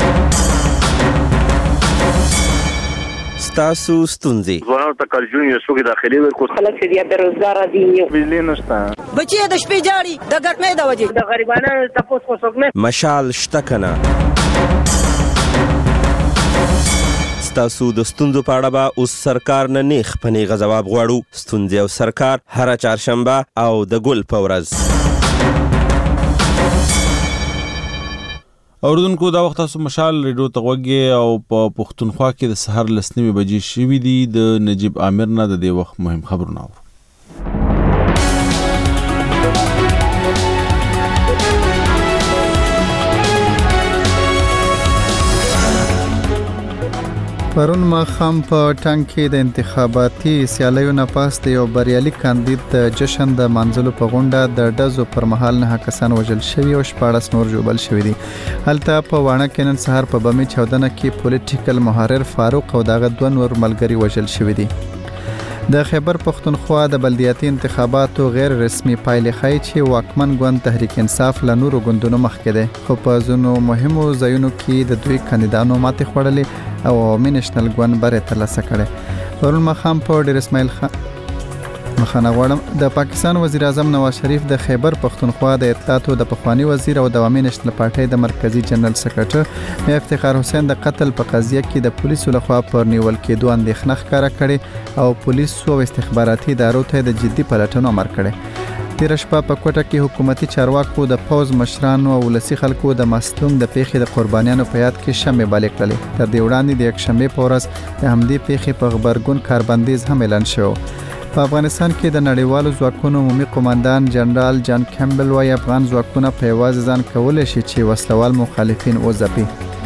ستاسو ستونزې ځوانانو ته کارجون یو څوک داخلي ورکو، خلک چې بیا بیروزګاره دي، بجلی نشته، بچي د شپې جاړي د ګرمۍ د وجې، د غریبانو تپوس خو څوک نه. مشال شته کنه؟ ستاسو د ستونزو په اړه به اوس سرکار نه نیغ په نیغه ځواب غواړو. ستونزې او سرکار هره چهارشنبه او د ګل په ورځ. اوردونکو دا وخت تاسو مشال ریډیو ته وګورئ او په پښتونخوا کې د سحر لسنیمه بجې شوې دي. د نجیب عامر نه د دې وخت مهم خبرونه اورو. پرون ماښام په ټانګ کې د انتخاباتي سیالیو نه پاس د یو بریالي کاندید د جشن د منځلو په غونډه د ډزو پر مهال نه کسان وژل شوي او شپاړس نور ژوبل شوي دي. هلته په واڼه کې نن سهار په بمي چاودنه کې پولیټیکل محرر فاروق او دغه دوه نور ملګري وژل شوي دي. د خیبر پښتونخوا د بلدیاتي انتخاباتو غیر رسمي پایلې ښایي چې واکمن ګوند تحریک انصاف له نورو ګوندونو مخکې دی، خو په ځینو مهمو ځایونو کې د دوی کاندیدانو ماتې خوړلې او عوامي نېشنل ګوند بری ترلاسه کړی. پرون ماښام په ډیر اسماعیل خان مخانه غواړم د پاکستان وزیر اعظم نواز شریف د خیبر پښتونخوا د اطلاعاتو د پخوانی وزیر او د عوامي نېشنل پارټۍ د مرکزی جنرال سکرټر میا افتخار حسین د قتل په قضیه کې د پولیسو لخوا پر نیول کېدو اندېښنه ښکاره کړې او پولیسو او استخباراتي ادارو ته د جدي پلټنو امر کړی. تیر شپه په کوټه کې حکومتي چارواکو د پوز مشرانو او ولسی خلکو د مظلوم د پیښې د قربانیانو په یاد کې شمع بلې کړلې. تر دې وړاندې د یک شنبه په ورځ د همدې پیښې په خبرګون کاربندیز هم اعلان شو. په افغانستان کې د نړیوالو ځواکونو عمومي قوماندان جنرال جان کیمبل وايي افغان ځواکونه په یوازې ځان کولای شي چې وسلوال مخالفین وځپي.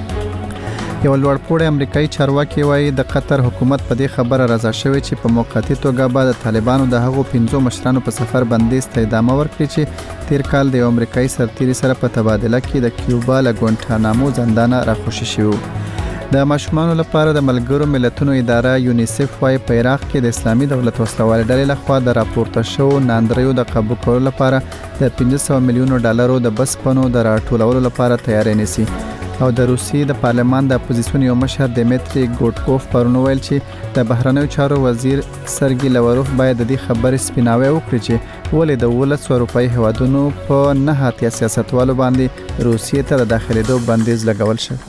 یو لوړپوړی امریکایي چارواکي وايي د قطر حکومت په دې خبره رضا شوی چې په موقتی توګه به د طالبانو د هغو پنځو مشرانو په سفر بندیز ته ادامه ورکړي چې تیر کال د یو امریکایي سرتیري سره په تبادله کې د کیوبا له ګوانټانامو زندانه راخوشي شوی. د ماشومانو لپاره د ملګرو ملتونو اداره یونیسف وايي په عراق کې د اسلامي دولت وسلوال ډلې لخوا د راپورته شو ناندریو د قابو کولو لپاره د پنځه سوه میلیونو ډالرو د بسپنو د راټولولو لپاره تیاری نیسي. او د روسیې د پارلمان د اپوزیسیون یو مشر دیمیتری ګوټکوف پرون ویل چې د بهرنیو چارو وزیر سرګي لاوروف باید د دې خبرې سپیناوی وکړي چې ولې د ولس اروپאי هوادونو په نه هاتیا سیاستوالو باندې روسیې ته د داخليدو بندیز لګول شو.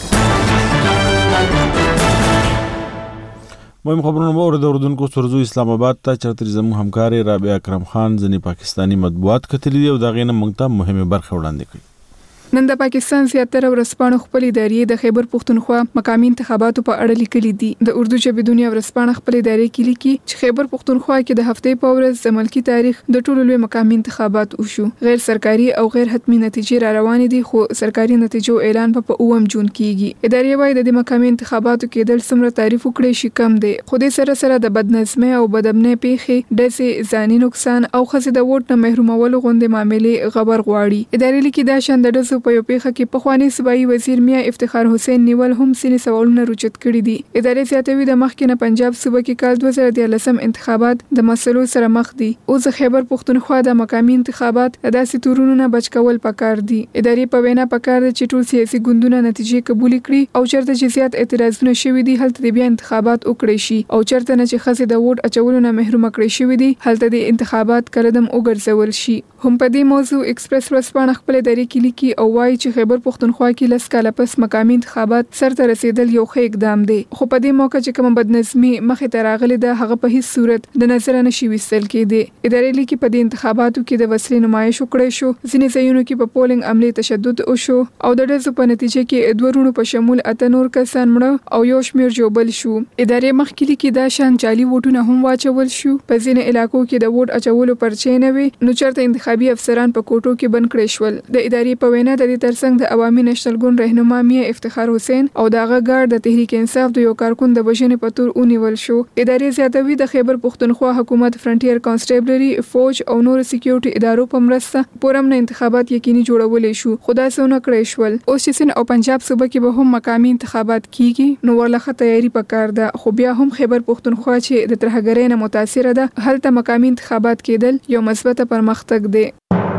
مهم خبرونه مو د اردوونکو سرزو اسلام آباد ته چرته زموږ همکاري رابعه اکرم خان ځنی پاکستانی مطبوعات کتلی دی او دا غینه موږ ته مهمه برخه وړاندې کړي. نن د پاکستان زیاتره ورځپاڼو خپل ادارې د خیبر پښتونخوا مقامي انتخاباتو په اړه لیکلي دي. د اردو ژبې دنیا ورځپاڼه خپل ادارې کې لیکي چې خیبر پښتونخوا کې د هفتې په ورځ د ملکی تاریخ د ټولو لوی مقامي انتخابات وشو. غیر سرکاري او غیر حتمی نتیجې را روانې دي خو سرکاري نتیجو اعلان په اووم جون کېږي. ادارې وايي د مقامي انتخاباتو کې د څومره تعریف وکړي شي کم دی. خو د سره سره د بدنظمۍ او بدامنۍ پیښې د ځاني نقصان او خزې د ووټ نه محرومولو غونډې معاملې خبر غواړي. ادارې لیکي دا شان د ډزو په یو پیښه کې پخوانی صوبایي وزیر میا افتخار حسین نیول هم سینې سوالونه روچت کړي دي. ادارې زیاتوي د مخکې نه پنجاب صوبه کې کال دوه زره دیارلسم انتخابات د مسلو سره مخ دي. اوس خیبر پښتونخوا د مقامي انتخابات داسې تورونو نه بچ کول پکار دي. ادارې په وینا پکار دي چې ټول سیاسي ګوندونه نتیجې قبول کړي او چرته چې زیات اعتراضونه شوي دي هلته بیا انتخابات وکړي شي او چرته نه چې خزې د ووټ اچولو نه محروم کړي شوي دي هلته د انتخابات کلدم وګرځول شي. هم په دې موضوع ایکسپریس ورځپاڼه خپل ادارې کې لیکي او وايي چې خیبر پښتونخوا کې لس کاله پس مقامي انتخابات سرته رسیدل یو ښه اقدام دی. خو په دې موقع چې کوم بدنظمي مخې ته راغلي ده هغه په هیڅ صورت د نظر نه شي وستل کېدی. ادارې لیکي په دې انتخاباتو کې د وسلې نمایش وکړی شو. ځینې ځایونو کې په پولینګ عملې تشدد وشو او د ډزو په نتیجه کې دوه رونو په شمول اته نور کسان مړه او یو شمیر ژوبل شو. ادارې مخکې لیکي دا شان جعلي ووټونه هم واچول شو. په ځینې علاقو کې د ووټ اچولو پرچې نه وي نو چرته انتخابي افسران په کوټو کې بند کړي شول. د ادارې په وینا د دې ترڅنګ د عوامي نېشنل ګوند رهنما میا افتخار حسین او داغه ګارد د تحریک انصاف د یو کارکون د وژنې په تور ونیول شو. ادارې زیاتوي د خیبر پښتونخوا حکومت فرنټیر کانسټیبلري فوج او نور سکیورټي ادارو په مرسته پورم نه انتخابات یقیني جوړولې شو. خدا سونه کړی شول. اوس چې سن او پنجاب صوبه کې به هم مقامي انتخابات کیږي نو ورلخه تیاری پکار ده. خو بیا هم خیبر پښتونخوا چې د ترهګرۍ نه متاثر ده هلته مقامي انتخابات کېدل یو مثبت پرمختګ دی.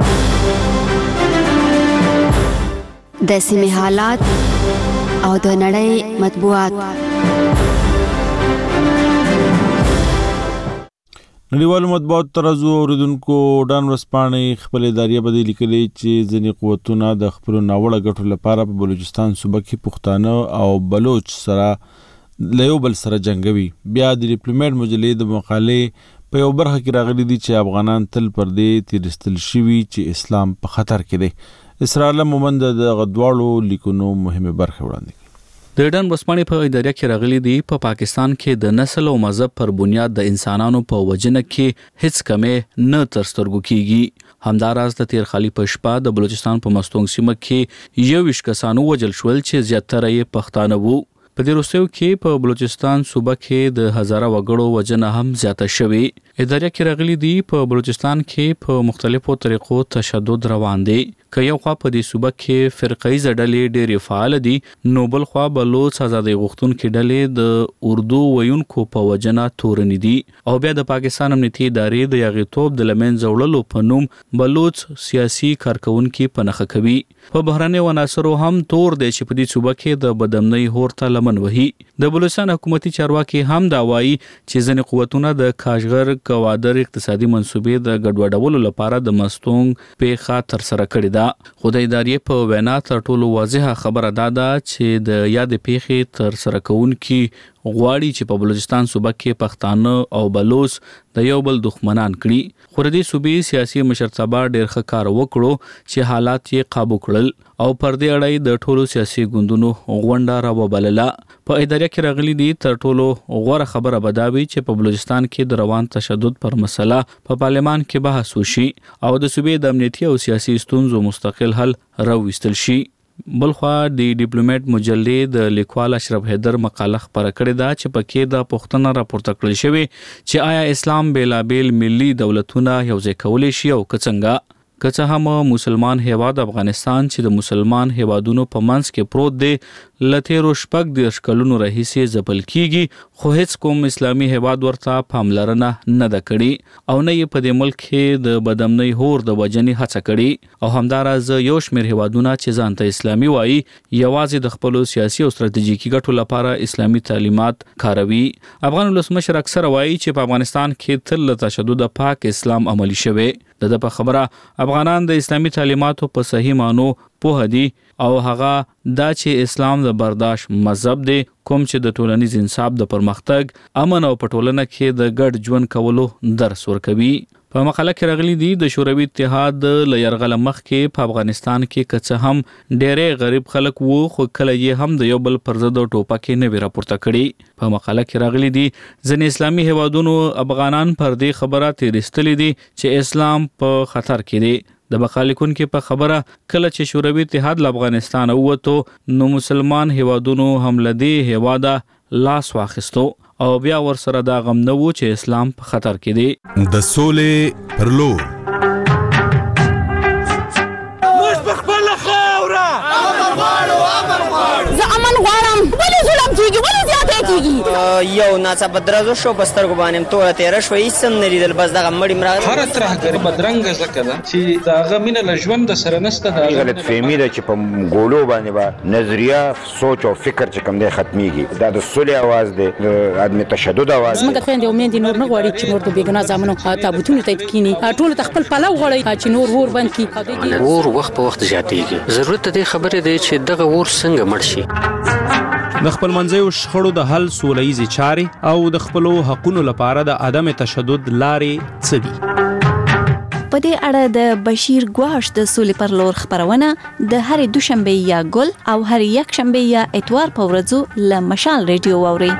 د سیمې حالات او د نړۍ مطبوعات. نړیوالو مطبوعاتو ترازو اوریدونکو ډان ورځپاڼې خپل ادارې بدې لیکلي چې ځینې قوتونه د خپلو ناوړه ګټو لپاره په بلوچستان صوبه کې پښتانه او بلوچ سره له یو بل سره جنګوي. بیا د ډیپلوماټ مجلې د مقالې په یو برخه کې راغلي دي چې افغانان تل پر دې تیرستل شوي چې اسلام په خطر کې دی. اسرائیل مومند د غدواړو لیکونو مهمه برخه وړاندې د ایران ورسپانې په اداره کې راغلي دي په پا پاکستان کې د نسل او مذهب پر بنیاد د انسانانو په وجنه کې هیڅ کمې نه تر سترګو کیږي. همداراز د تیر خالي په شپه د بلوچستان په مستونګ سیمه کې یو ویش کسانو وجل شول چې زیاتره یې پښتانه وو. په دې وروستیو کې په بلوچستان صوبه کې د هزاره وګړو وجنه هم زیاته شوې. اداره کې راغلي دي په بلوچستان کې په مختلفو طریقو تشدد روان دي. که یو خوا په دې صوبه کې فرقایي ډلې ډېرې فعال دي، نو بل خوا بلوچ آزادۍ غوښتونکي ډلې د اردو ویونکو په وجنه تورنې دي او بیا د پاکستان امنیتي ادارې د یاغیتوب د لمنځه وړلو په نوم بلوچ سیاسي کارکونکي په نښه کوي. په بهرنیو عناصرو هم تور دی چې په دې صوبه کې د بدامنۍ هور ته لمن وهي. د بلوچستان حکومتي چارواکي هم دا وایي چې ځینې قوتونه د کاشغر کوادر اقتصادي منصوبې د ګډوډولو لپاره د مستونګ پیښه ترسره کړې ده. خو د ادارې په وینا تر ټولو واضحه خبره دا ده چې د یاد پیښې ترسره کوونکي غواړي چې په بلوچستان صوبه کې پښتانه او بلوچ د یو بل دښمنان کړي. خو د دې صوبې سیاسي مشرتابه ډېر ښه کار وکړو چې حالات یې قابو کړل او پر دې اړه د ټولو سیاسي ګوندونو غونډه راوبلله. په اداره کې راغلي دي تر ټولو غوره خبره به دا وي چې په بلوچستان کې د روان تشدد پر مسله په پارلمان کې بحث وشي او د صوبې د امنیتي او سیاسي ستونزو مستقل حل راوستل شي. بلخوا د ډیپلوماټ مجلې د لیکوال اشرف حیدر مقاله خپره کړې ده چې پکې دا پوښتنه راپورته کړل شوې چې آیا اسلام بیلابیل ملي دولتونه یوځای کولی شي او که څنګه. که څه هم مسلمان هیواد افغانستان چې د مسلمان هیوادونو په منځ کې پروت دی له تیرو شپږ دېرش کلونو راهیسې ځپل کیږي، خو هیڅ کوم اسلامي هیواد ورته پاملرنه نه ده کړې او نه یې په دې ملک کې د بدامنۍ هور د وجنې هڅه کړې. او همداراز یو شمېر هیوادونه چې ځان ته اسلامي وایي یوازې د خپلو سیاسي او ستراتیژیکي ګټو لپاره اسلامي تعلیمات کاروي. افغان ولسمشر اکثره وایي چې په افغانستان کې تل له تشدد پاک اسلام عملي شوی. د د په خبره افغانان د اسلامي تعلیماتو په صحیح مانو پوه دي او هغه دا چې اسلام د برداشت مذهب دی کوم چې د ټولنیز انصاف د پرمختګ، امن او په ټولنه کې د ګډ ژوند کولو درس ورکوي. په مقاله کې راغلي دي د شوروي اتحاد له یرغله مخکې په افغانستان کې که څه هم ډېرې غریب خلک وو، خو کله یې هم د یو بل پر ضد ټوپکې نه وې راپورته کړي. په مقاله کې راغلي دي ځینې اسلامي هیوادونو افغانان پر دې خبره تېرېستلي دي چې اسلام په خطر کې دی. د بقالیکون کې په خبره کله چې شوروي اتحاد له افغانستان ووتو نو مسلمان هیوادونو هم له دې هیواده لاس واخیستو او بیا ورسره دا غم نه و چې اسلام په خطر کې دی. د سولې پر لور موږ په خپله خاوره امن غواړو امن غواړو زه امن غواړم. ولې ظلم کېږي؟ ولې زیاتی کېږي؟ یو ناڅاپه درزو شو په سترګو باندې توره تېره شوه، هېڅ هم نه لیدل، بس دغه مړي مړه هره ترهګري بدرنګه ځکه ده چې د هغه مینه له ژونده سره نشته. د هغه غلطفهمي ده چې په ګولو باندې به نظریه سوچ او فکر چې کوم دی ختمیږي. دا د سولې اواز دی، د عدم تشدد اواز دی. زموږ خویندې او میندې نور نه غواړي چې نور د بېګناه زامنو تابوتونو ته کښېني، ټولو ته خپل پلو غواړي چې نور اور بند کړي. اور وخت په وخت زیاتېږي، ضرورت د دې خبرې دی چې دغه اور څنګه مړ شي. د خپل منځیو شخړو د حل سولهییزې چارې او د خپلو حقونو لپاره د عدم تشدد لارې څه دي؟ په دې اړه د بشیر ګواش د سولې پر لور خبرونه د هرې دوشنبه یا ګل او هرې یکشنبه یا اتوار په ورځو له مشال ریډیو واورئ.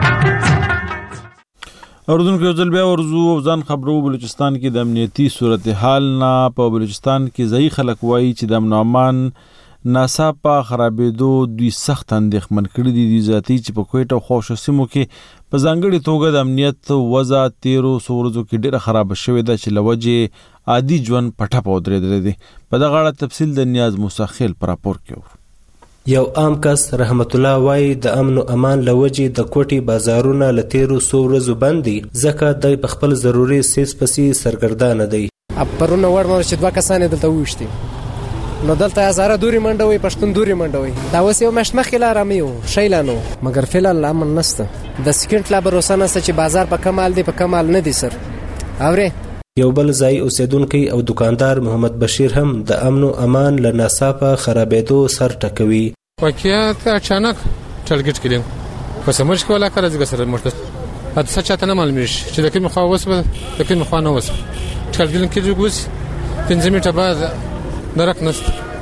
اوردونکو ځل بیا ورزو او ځان خبرو. بلوچستان کې د امنیتي صورتحال نه په بلوچستان کې ځای خلک وایي چې د امن امان ناڅاپه خرابېدو دوی سخت اندېښمن کړي دي. دوی ذاتي چې په کویټه او خوشو سیمو کې په ځانګړې توګه د امنیت وضع تیرو څو ورځو کې ډېره خرابه شوې ده چې له وجې عادي ژوند په ټپه ودرېدلی دی. په دغه اړه تفصیل د نیاز موسی خیل په راپور کې ور. یو عام کس رحمت الله وایي د امن او امان له وجې د کوټې بازارونه له تیرو څو ورځو بند دي، ځکه دی په خپل ضروري څیز پسې سرګردانه دی. پرونه وړ مور چې دوه کسان دلته وویشتي، نو دلته هزاره دوري منډه وي، پښتون دوري منډه وي. دا اوس یو میاشت مخکې لا ارامي وو، شی لا نه و، مګر فعلا امن نشته. د سکینټ لا بروسه نشته چې بازار په کمال دی، په کمال نه دی سر. اورې یو بل ځای اوسیدونکی او دکاندار محمد بشیر هم د امن او امان له ناڅاپه خرابېدو سر ټکوي. واقعیت اچانک ټارګټ کړم، په سمج کې ولا کړه ځکه سره مرته اته څه چاته نه معلوم شي چې د کوم خوا وسه د کوم خوا نه وسه ټارګټ کې جوړ پنځه میټه بعد درک نست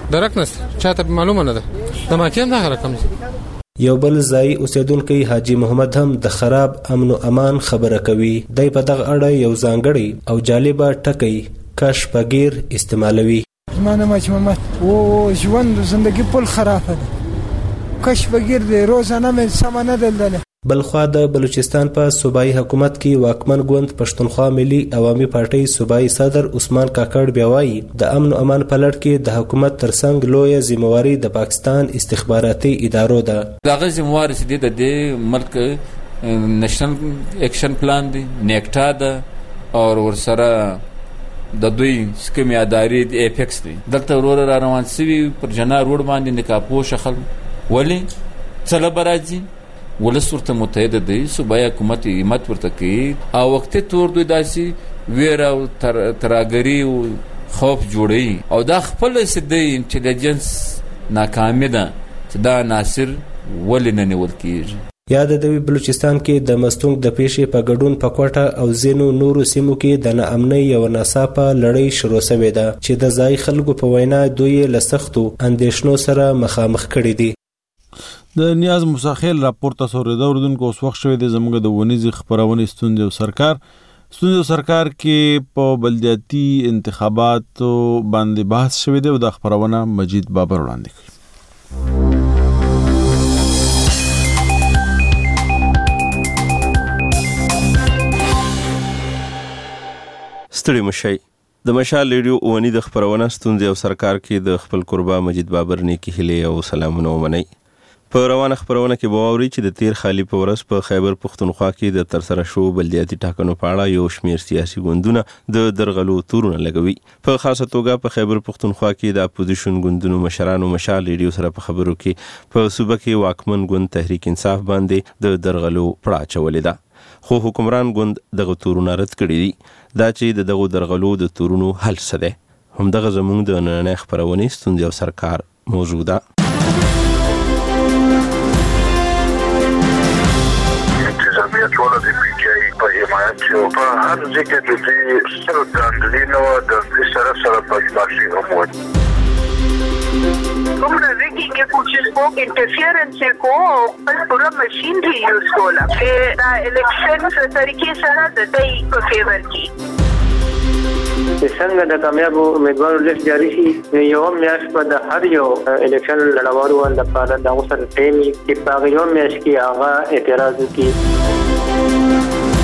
درک نشته چاته معلومه نه ده د ماکیم دا رقم. یو بل ځای اوسیدونکي حاجی محمد هم د خراب امن او امان خبره کوي. دای په دغه اړه یو ځانګړی او جالبه ټکی کش پګیر استعمالوي. زمانه ماچ محمد او ژوند زندگی پل خرابه ده. کش پګیر دی روزانه مې سامان دلدل. بلخوا د بلوچستان په صوبایي حکومت کې واکمن ګوند پښتونخوا ملي عوامي پارټۍ صوبایي صدر عثمان کاکړ بیا وایي د امن او امان په لړ کې د حکومت ترڅنګ لویه ذمہواری د پاکستان استخباراتي ادارو ده. دغه ذمہواری چې د دې ملک نېشنل اکشن پلان دی نیکټا ده او ورسره د دوی سکمې ادارې د ایپکس دی. دلته ورور را روان سوي پر جنا روډ باندې نکاپوش خلک ولی څله برازي ولس ورته متحد دی صوبایي حکومت همت ورته کوي او وخت تور دوی داسي ویره او تراګری او خوف جوړي او دا خپل سدي انټيليجنس ناکامه ده چې دا ناصر ولې نه نیول کیږي. یاد د بلوچستان کې د مستونګ د پیښې په ګډون په کوټه او زینو نورو سیمو کې د ناامنۍ یو ناڅاپه لړۍ شروع شوې ده چې د ځای خلکو په وینا دوی له سختو اندېښنو سره مخامخ کړي دي. د نیاز مساخیل راپور تاسو ورته اوردونکو اوس وخت شوی د زموږ د ونیزي خبرونه ستوندې او سرکار ستوندې او سرکار کې په بلدیاتي انتخاباتو باندې بحث شوی دی او د خبرونه مجید بابر وړاندې کړي. ستړي مشي د مشال ریډیو ونی د خبرونه ستوندې او سرکار کې د خپل قربا مجید بابر نیکی هلي او سلامونه ومني. په روانه خبرونه کې باوري چې د تیر خالی په ورځ په خیبر پختونخوا کې د ترسره شو بلدیاتي ټاکنو په اړه یو شمیر سیاسي ګوندونه د درغلو تورونه لګوي. په خاصه توګه په خیبر پختونخوا کې د اپوزیشن ګوندونو مشرانو مشال ریډیو سره په خبرو کې په صوبه کې واکمن ګوند تحریک انصاف باندې د درغلو پړه چولې ده، خو حکمران ګوند دغه تورونه رد کړي دي. دا چې د دغه درغلو د تورونو حل څه دی، همدغه زموږ د نننۍ خبرونې ستوندې او سرکار موضوع ده. ټول د پی ټی آی په حمایت کې په هر ځکه د دې سره د اندلینو د دې سره سره پښمارشي هم وایي. کومه ځکه کې کوشش کو انټرفیرنس کو خپل پورا ماشينري یوز کوله چې دا الیکشن په طریقې سره د دې په فیور کې څنګه د کامیابو امیدوارو لیست جاری شي. یو میاشت په د هر یو الیکشن لړوارو لپاره د اوسر ټیمي چې په یو میاشت کې هغه اعتراض وکړي.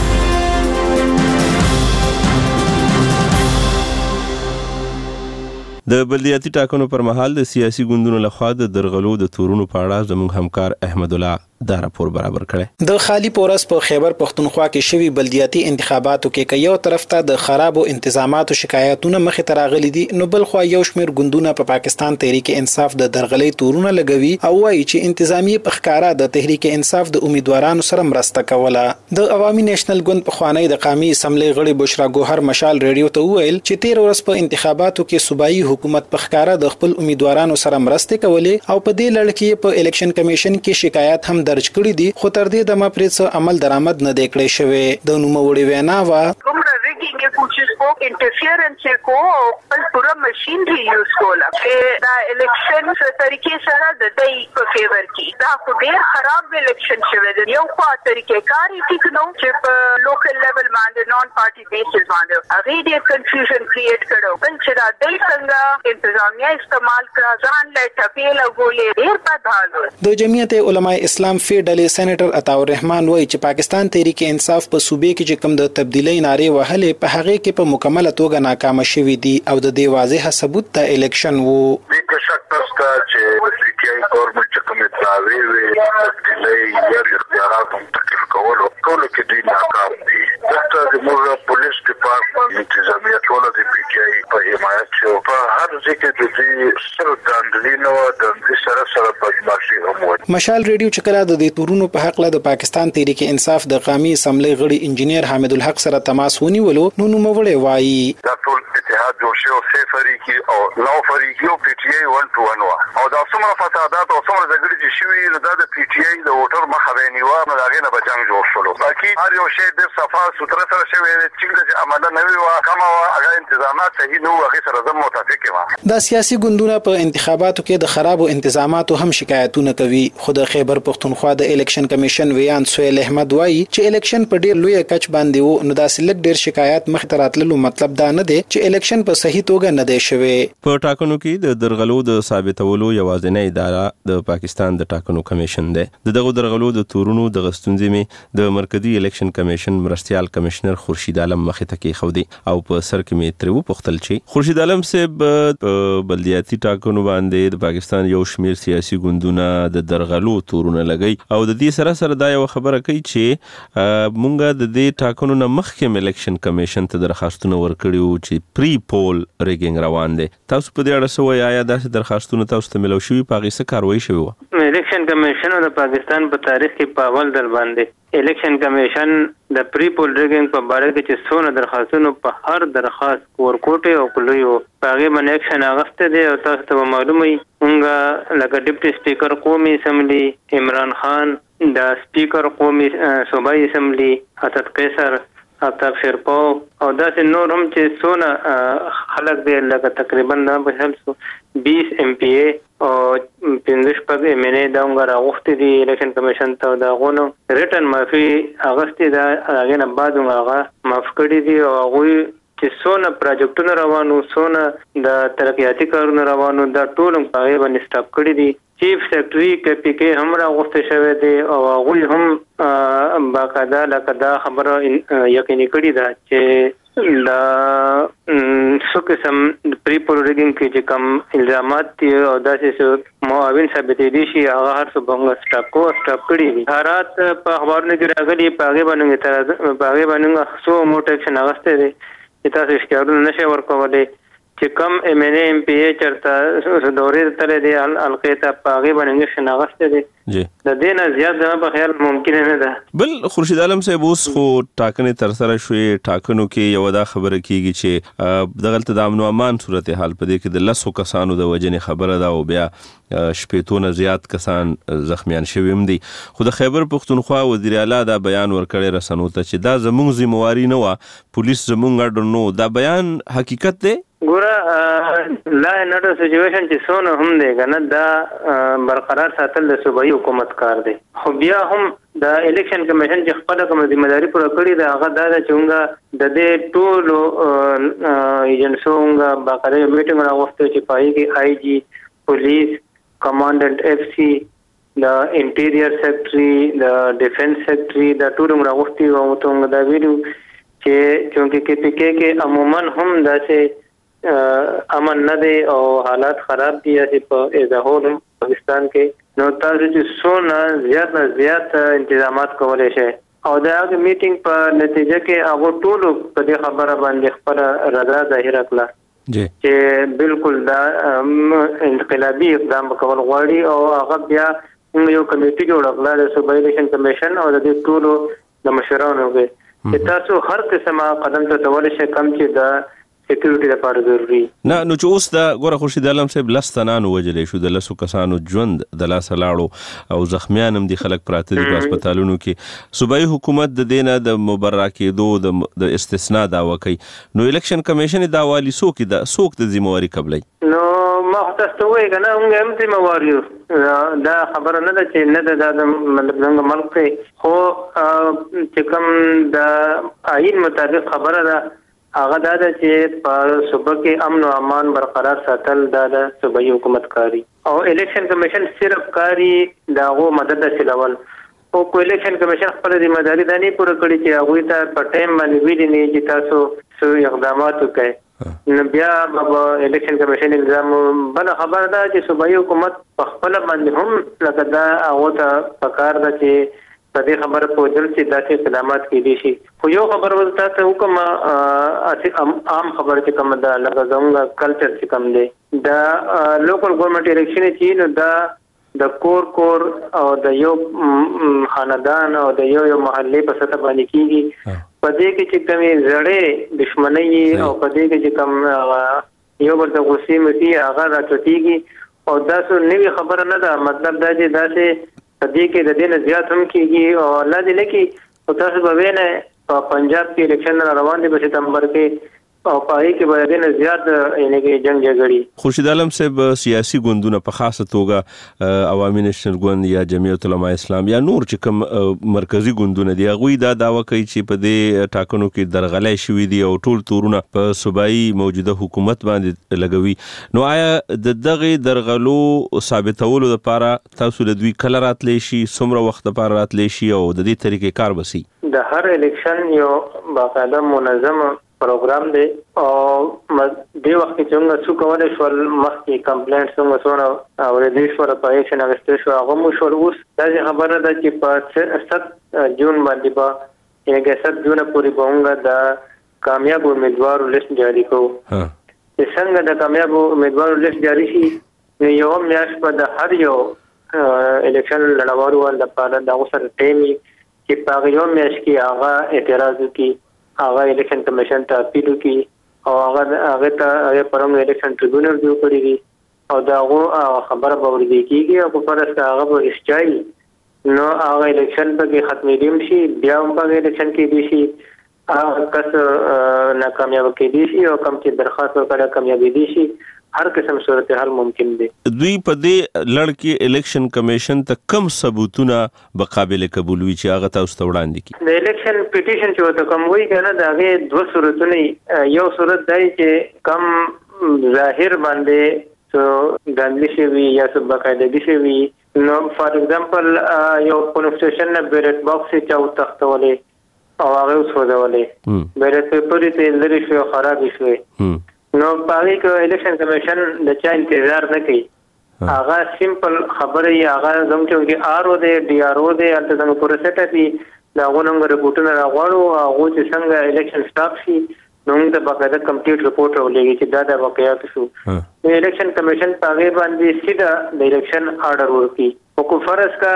د بلدیاتي ټاکنو پر مهال د سیاسي ګوندونو لخوا د درغلو د تورونو په اړه زموږ همکار احمد الله دا راپور برابر کړي. د خالی پورس په خیبر پختونخوا کې شوی بلدیاتي انتخاباتو کې یو طرف ته د خرابو انتظاماتو شکایتونه مخې ته راغلي دي، نو بل خو یو شمیر ګوندونه په پاکستان تحریک انصاف د درغلي تورونه لګوي او وایي چې انتظامی په ښکارا د تحریک انصاف د امیدوارانو سره مرسته کوله. د عوامي نېشنل ګوند په خوانی د قومي اسمبلی غړي بشرا ګوهر مشال ریډیو ته وویل چې تیر ورځ په انتخاباتو کې صوبایي حکومت په ښکارا د خپل امیدوارانو سره مرسته کولې او په دې لړ کې په الیکشن کمیشن کې شکایت هم درج کړي دي، خو تر دې دمه پرې څه عمل درآمد نه دی کړی شوی. د نوموړي وینا وا کومه ځکه کې کوشش کو انټرفیرنس کو خپل پورا ماشينري یوز کوله چې دا الیکشن په طریقې سره د دې په فیور کې دا خو ډیر خراب الیکشن شوی دی. یو خو طریقې کاری ټیک نو چې په لوکل لیول باندې نون پارټي بیسز باندې هغه ډیر کنفیوژن کریټ کړو. بل چې دا د څنګه انتظامیه استعمال کړه ځان له ټپیل غولې ډیر په حال. د جمعیت علماء اسلام فیډل سېنیټر عطاء الرحمن وایي چې پاکستان تحریک انصاف په صوبې کې چې کوم د تبدیلی نارې وهلې په هغه کې په مکمله توګه ناکام شوي دي او د دې واضح ثبوت د الیکشن وو. د شک نشته چې پی ټی آی ګورنمنت چې کوم ادعاوې وي تبدیلی یا اختیارات منتقل کولو ټول کې دي ناکام دي. دلته د موږ پولیس ډپارټمنټ انتظامیه ټول د پی ټی آی په حمایت کې په هر ځکه د دې سره د اندلینو د دې سره سره پښمارشي هم وایي. مشال ریډیو چې کله د دې تورونو په حق له د پاکستان تحریک انصاف د قومي اسمبلی غړي انجینیر حامد الحق سره تماس ونیولو، نو نوموړی وایي دا ټول اتحاد جوړ شو سفری کی او نو فریقیو پی ټی آی ون ټو ون وا او دا څومره فسادات او څومره زګړې چې شوي نو دا د پی ټی آی د ووټر مخه به نیوا نو هغه نه بچنګ جوړ شول باقي هر یو شی د صفا ستر سره شوی چې عمله نه وی وا کومه هغه انتظامات صحیح نو هغه سره زموږ متفق یم. د سیاسي ګوندونو په انتخاباتو کې د خرابو انتظاماتو هم شکایتونه کوي. خو د خیبر پښتونخوا د الیکشن کمیشن ویان سهیل احمد وایي چې الیکشن په ډیر لوی کچ باندې وو نو دا سلک ډیر شکایت مخ ته راتللو مطلب دا نه دی چې الیکشن په صحیح توګه نه دی شوی. په ټاکنو کې د درغلو د ثابتولو یوازینۍ اداره د پاکستان د ټاکنو کمیشن دی. د دغه درغلو د تورونو د غستونځې می د مرکزی الیکشن کمیشن مرستيال کمشنر خورشید عالم مخ ته کې خودي او په سر کې می ترو پختل چی خورشید عالم صاحب بلدیاتي ټاکنو باندې د پاکستان یو شمیر سیاسي ګوندونه د درغلو تورونه لګي او د دې سره سره دا یو خبره کوي چې مونږه د دې ټاکنو نه مخکې الیکشن کمیشن ته درخواستونه ورکړیو چې پری پول ریګینګ روان دي. تاسو په دې اړه څه وایي؟ آیا داسې درخواستونه تاسو ته ملو شوي په هغې څه کاروایي شوې وه؟ الیکشن کمیشن د پاکستان په تاریخ کې په اول ځل باندې الیکشن کمیشن د پری پول ریګینګ په باره کې چې څونه درخواستونه په هر درخواست ورکوټې او کلیو په هغې باندې اکشن اخیستی دی او تاسو ته به معلوم وي مونږ لکه ډیپټي سپیکر قومي اسمبلی عمران خان د سپیکر قومي صوبایي اسمبلی اسد قیصر آفتاب شیرپو او داسې نور هم چې څونه خلک دی لکه تقریبا نه بشل سو بیس ایم پی ای او پنځه شپږ ایم ان ای دا موږ راغوښتي دي الیکشن کمیشن ته د هغو نه ریټن معافي اخیستې ده هغې نه بعد موږ هغه معاف کړي دي او هغوی چې څونه پراجیکټونه روان وو څونه د ترقیاتي کارونه روان وو دا ټول هم په هغې باندې سټاپ کړي دي. چیف سیکرټري کے پی کې هم راغوښتی شوی دی او هغوی هم باقاعده لکه دا خبره یقیني کړې ده چې د څو قسم پری پول ریګینګ کې چې کوم الزامات دي او داسې معاون ثابتېدی شي هغه هر څه به موږ سټاپ کوو سټاپ کړي دي. حالات په اخبارونو کې راغلي په هغې باندې په هغې باندې څو موټ اکشن اخیستی دی چې تاسو اشتهارونه نشئ ورکولی چې کم ایم ان ای ایم پی ای چرته دورې تللی دی حلقې ته په هغې باندې اکشن اخیستی دی. د دې نه زیات زما په خیال ممکنه نه ده. بل خورشید عالم صاحب اوس خو ټاکنې ترسره شوې ټاکنو کې یوه دا خبره کېږي چې دغلته د امن و امان صورتحال په دې کې د لسو کسانو د وژنې خبره ده او بیا شپېتو نه زیات کسان زخمیان شوي هم دي. خو د خیبر پښتونخوا وزیر اعلی دا بیان ورکړی رسنو ته چې دا زموږ ذمواري نه وه پولیس زموږ اډر نو دا بیان حقیقت دی؟ ګوره لا نډر سچویشن چې څونه هم دی که نه دا برقرار ساتل د صوبایي حکومت کار دی. خو بیا هم د الیکشن کمیشن چې خپله کومه ذمهداري پوره کړې ده هغه دا ده چې موږ د دې ټولو ایجنسو موږ باقاعده یو میټینګ راغوښتی چې په هغې کې آی جي پولیس کمانډنټ اف سی د انټیریر سیکرټري د ډیفنس سیکرټري دا ټول موږ راغوښتي وو او ورته موږ دا ویلي چې چونکې کې پي کې کې عموما هم داسې امن نه دی او حالات خراب دي چې په ایز ا هول پاکستان کې نو تاسو چې څونه زیات نه زیات انتظامات کولی شئ او د هغې میټینګ په نتیجه کې هغو ټولو په دې خبره باندې خپله رضا ظاهره کړه چې بالکل دا انقلابي اقدام کول غواړي او هغه بیا موږ یو کمیټي جوړه کړه د صوبایي الیکشن کمیشن او د دې ټولو د مشرانو کې چې تاسو هر قسمه قدم ته کولی شئ کم چې د سکیورټي لپاره ضروري نه نو چې اوس دا ګوره خورشید عالم صاحب لس تنانو وجلی شو د لسو کسانو ژوند د لاسه لاړو او زخمیان هم دي خلک پراته دي په هسپتالونو کې صوبایي حکومت د دې نه د مبرا کېدو د استثنا دعوه کوي نو الیکشن کمیشن دا والی څوک ده څوک د ذمواري قبلوي نو ما خو تاسو ته وایي که نه موږ هم ذموار یو دا خبره نه ده چې نه ده دا د مطلب زموږ ملک دی خو چې کوم د آیین مطابق خبره ده هغه دا ده چې په صوبه کې امن او امان برقرار ساتل دا د صوبایي حکومت کاري او الیکشن کمیشن صرف کاري د هغو مدد حاصلول او کو الیکشن کمیشن خپله ذمهداري دا نه پوره کړې چې هغوی ته په ټایم باندې ویلي نه چې تاسو څه اقدامات وکړئ نو بیا به الیکشن کمیشن الزام بله خبره ده چې صوبایي حکومت په خپله باندې هم لکه دا هغو ته پکار ده چې په دې خبره پوهېدل چې داسې اقدامات کېدی شي خو یو خبره به تا ته وکړم عام خبره چې کومه ده لکه زموږ کلچر چې کوم دی دا لوکل ګورنمنټ الیکشن چې نو دا د کور کور او د یو خاندان او د یو یو محلې په سطح باندې کېږي په دې کې چې کومې زړې دښمنۍ او په دې کې چې کوم یو بل ته غوسې متي هغه راټوټیږي او دا څه نوې خبره نه ده. مطلب دا چې داسې په دې کې د دې نه زیات هم کېږي او الله دې نه کړي او تاسو به وینئ په پنجاب کې الیکشن روان دي په سپتمبر کې او پای کې به د نه زیات یعنی کې جنگ جګړې. خورشید عالم صاحب سیاسي ګوندونه په خاصه توګه عوامي نېشنل ګوند یا جمعیت العلماء اسلام یا نور چې کوم مرکزی ګوندونه دي هغه دا داوا کوي چې په دې ټاکنو کې درغلې شوې دي او ټول تورونه په صوبایي موجوده حکومت باندې لګوي. نو آیا د دغه درغلو ثابتولو لپاره تاسو له دوی کله راتلی شي څومره وخت لپاره راتلی شي او د دې طریقې کار وسی؟ د هر الیکشن یو باقاعده منظم پروګرام دی او د وخت چې موږ څو کولای شو مخکې کمپلینټ څنګه سونه او د دې شوره په اکشن اغستې شو هغه مو شو. اوس دا خبره ده چې په سات جون باندې با یعنی سات جون پورې به د کامیاب امیدوارو لیست جاری کوو. چې څنګه د کامیاب امیدوارو لیست جاری شي نو یو میاشت په د هر یو الیکشن لړوارو لپاره د اوسر ټیمي چې په یو میاشت کې هغه اعتراض وکړي هغه الیکشن کمیشن ته اپیل وکړي او هغه هغه ته پرم الیکشن ټریبیونل جوړ کړی دي او دا هغه خبره به ورته کیږي او په پرسته هغه به رښتیاي نو هغه الیکشن به ختمېدم شي بیا هم په الیکشن کې دي شي هغه کس ناکامیاب کېدی شي او کم چې درخواست وکړه کامیابی دي شي هر قسم صورتحال ممکن دي. دوی په دې لړ کې الیکشن کمیشن ته کم ثبوتونه به قابل قبول وي چې هغه تاسو ته وړاندې کړي؟ د الیکشن پیټیشن چې وته کوم وی کنه دا هغه دوه صورتونه یو صورت دی چې کم ظاهر باندې څو ګاندلی شي وي یا څه باقاعدګي شي وي. نو فار ایگزامپل یو کنسټیټیوشن نه بیلټ باکس چې او تختولې او هغه وسودولې بیلټ پیپر ته لری شو خراب شي نو پاره کې الیکشن کمیشن د چا انتظار نه کوي. هغه سیمپل خبره یې هغه زموږ کې آر او دی ډي آر او دی البته زموږ پروسه ته دا غوښنه رپورټونه راغواړو هغه چې څنګه الیکشن سٹاپ شي نو موږ په هغه کمپلیټ رپورټ ولېږي چې دا د واقعیت شو. د الیکشن کمیشن په باندې سیده د الیکشن آرډر ورکړي او کو فرض کا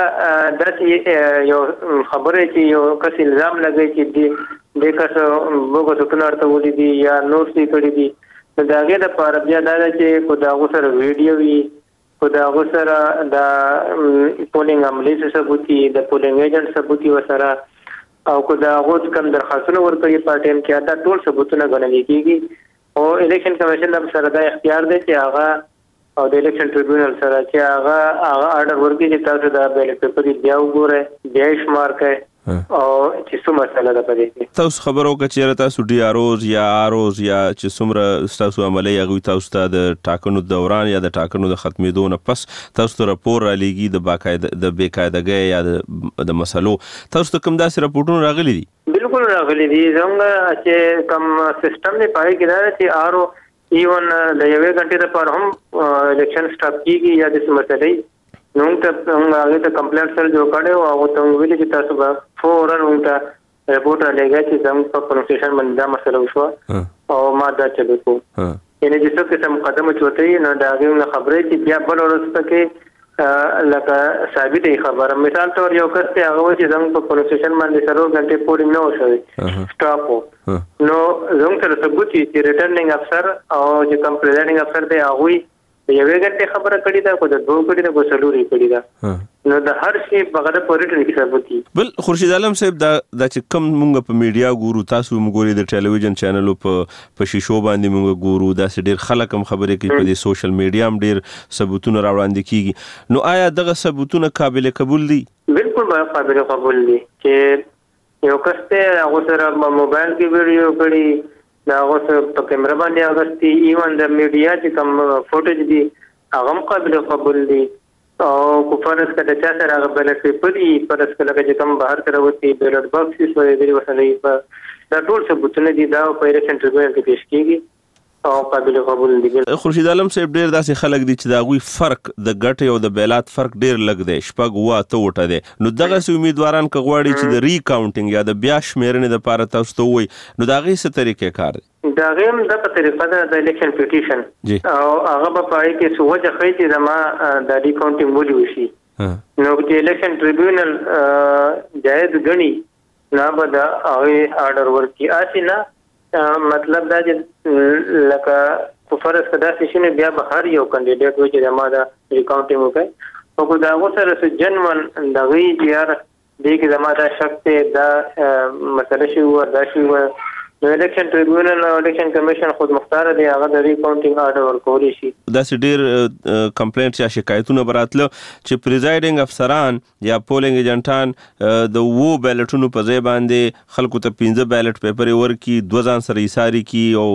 داسې یو خبره چې یو کس الزام لګي چې د د کس وګړو څخه ورته ولې دي یا نور څه کړی دي دا هغه د پاره بیا دا چې کو دا غوسره ویډیو وی کو دا غوسره دا پولینګ عملی ثبوتي د پولینګ ایجنټ ثبوتي وسره او کو دا غوښ کم درخواستونه ورکړي پارټیم کې دا ټول ثبوتونه غنل کېږي او الیکشن کمیشن د سره دا اختیار دی چې هغه او د الیکشن ټریبیونل سره چې هغه هغه آرډر ورکړي چې تاسو دا بیلټ پیپر بیا وګورئ بیا شمار کړئ او چې څه مسله ده په دې کې. تاسو خبرو کچېره تاسو ډي آر اوز یا آر اوز یا چې څومره تاسو عملي هغه تاسو ته د ټاکنو دوران یا د ټاکنو د ختمېدو نه پس تاسو ته راپور را لېږي د باقاعده د بیقاعدګۍ یا د مسلو تاسو ته کوم داسې راپورټونه راغلي دي؟ بالکل راغلي دي. څنګه چې کوم سیستم دی پای کې دا چې آر او ایون د یوې غنټې لپاره هم الیکشن سٹاپ کیږي یا د مسلې نو ته هغه ته کمپلیټ سره جوړ کړو او ته ویل چې تاسو به فورن ته رپورټ لګا چې زموږ په پروسیشن باندې دا مسله وشو او ما دا چلو کو یعنی چې څه قسم قدم چوتې نو دا غوښنه خبره چې بیا بل ورسته کې لکه ثابت خبره مثال تور یو کس ته هغه چې زموږ په پروسیشن باندې سره غنټه پورې نه وشوي سٹاپ نو زموږ سره ثبوت چې ریټرنینګ افسر او چې کم پریزایډینګ افسر دی هغه یوې غنټه خبره کړې ده کو د دوه کړې ده کو سلوري کړې ده نو د هر شي بغیر پوریټن کې ثبوتي. بل خورشید عالم صاحب دا د چې کم مونږ په میډیا ګورو تاسو مونږ ګوري د ټلویزیون چینلو په په شیشو باندې مونږ ګورو دا ډېر خلک هم خبرې کوي په دې سوشل میډیا هم ډېر ثبوتونه راوړاندې کیږي نو آیا دغه ثبوتونه قابل قبول دي؟ بالکل قابل قبول دي چې یو کس ته هغه سره موبایل کې ویډیو کړي دا اوس په کیمرا باندې اغستې ایون د میډیا چې کوم فوټیج دي هغه قابل قبول دي او کو فرض کړه چې سره هغه بیلټ پیپر ای فرض کړه چې کوم بهر تر وتی بیلټ باکس وي د وسلې په دا ټول ثبوتونه دي دا په الیکشن ټریبیونل کې پیش کیږي او قابل قبول دي. خورشید عالم صاحب ډیر داسې خلک دي چې دا غوي فرق د ګټ او د بیلات فرق ډیر لګ دی شپږ واته وټه دی نو دغه سي امیدواران کغواړي چې د ری کاونټینګ یا د بیا شمیرنې لپاره تاسو ته وي نو دا غي څه طریقې کار دی؟ دا غیم د طریقه د الیکشن پیټیشن او هغه په پای کې سوجه خې چې زما د ری کاونټینګ ولې وشي نو چې الیکشن ټریبیونل جایز غني نه به دا هغه آرډر ورکړي اسي نه مطلب دا چې لکه په فرض کدا شنو بیا به هر یو کاندیډیټ وي چې ما دا ریکاونټینګ وکړي او کو دا وسره جنون دغه یار دې کې زما دا شک ته دا مسله شي و دا شي و نو الیکشن ټریبیونل او الیکشن کمیشن خود مختار دی هغه د ریکاونټینګ آرډر ورکولی شي. دا ډیر کمپلینټ یا شکایتونه براتله چې پریزایډینګ افسران یا پولینګ ایجنټان د وو بیلټونو په ځای باندې خلکو ته پنځه بیلټ پیپر ورکي دوه ځان سره ایساري کی او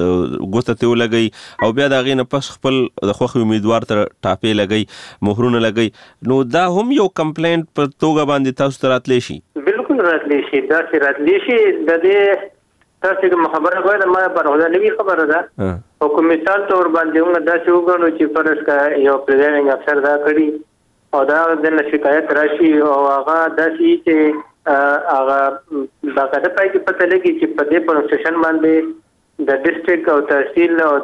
ګوته ته ولګي او بیا دا غینه پس خپل د خوخي امیدوار ته ټاپې لګي مهرونه لګي نو دا هم یو کمپلینټ په توګه باندې تاسو ته راتلی شي. بالکل راتلی شي دا چې راتلی شي د دې تاسو کوم خبره غواړئ ما پر هدا نوی خبره ده او کوم مثال تور باندې موږ دا چې وګورو چې فرض کا یو پریزایډینګ افسر دا کړي او دا د شکایت راشي او هغه دا چې هغه دا کده پای کې پته لګي چې په دې پروسیشن باندې د ډیسټریکټ او تحصیل او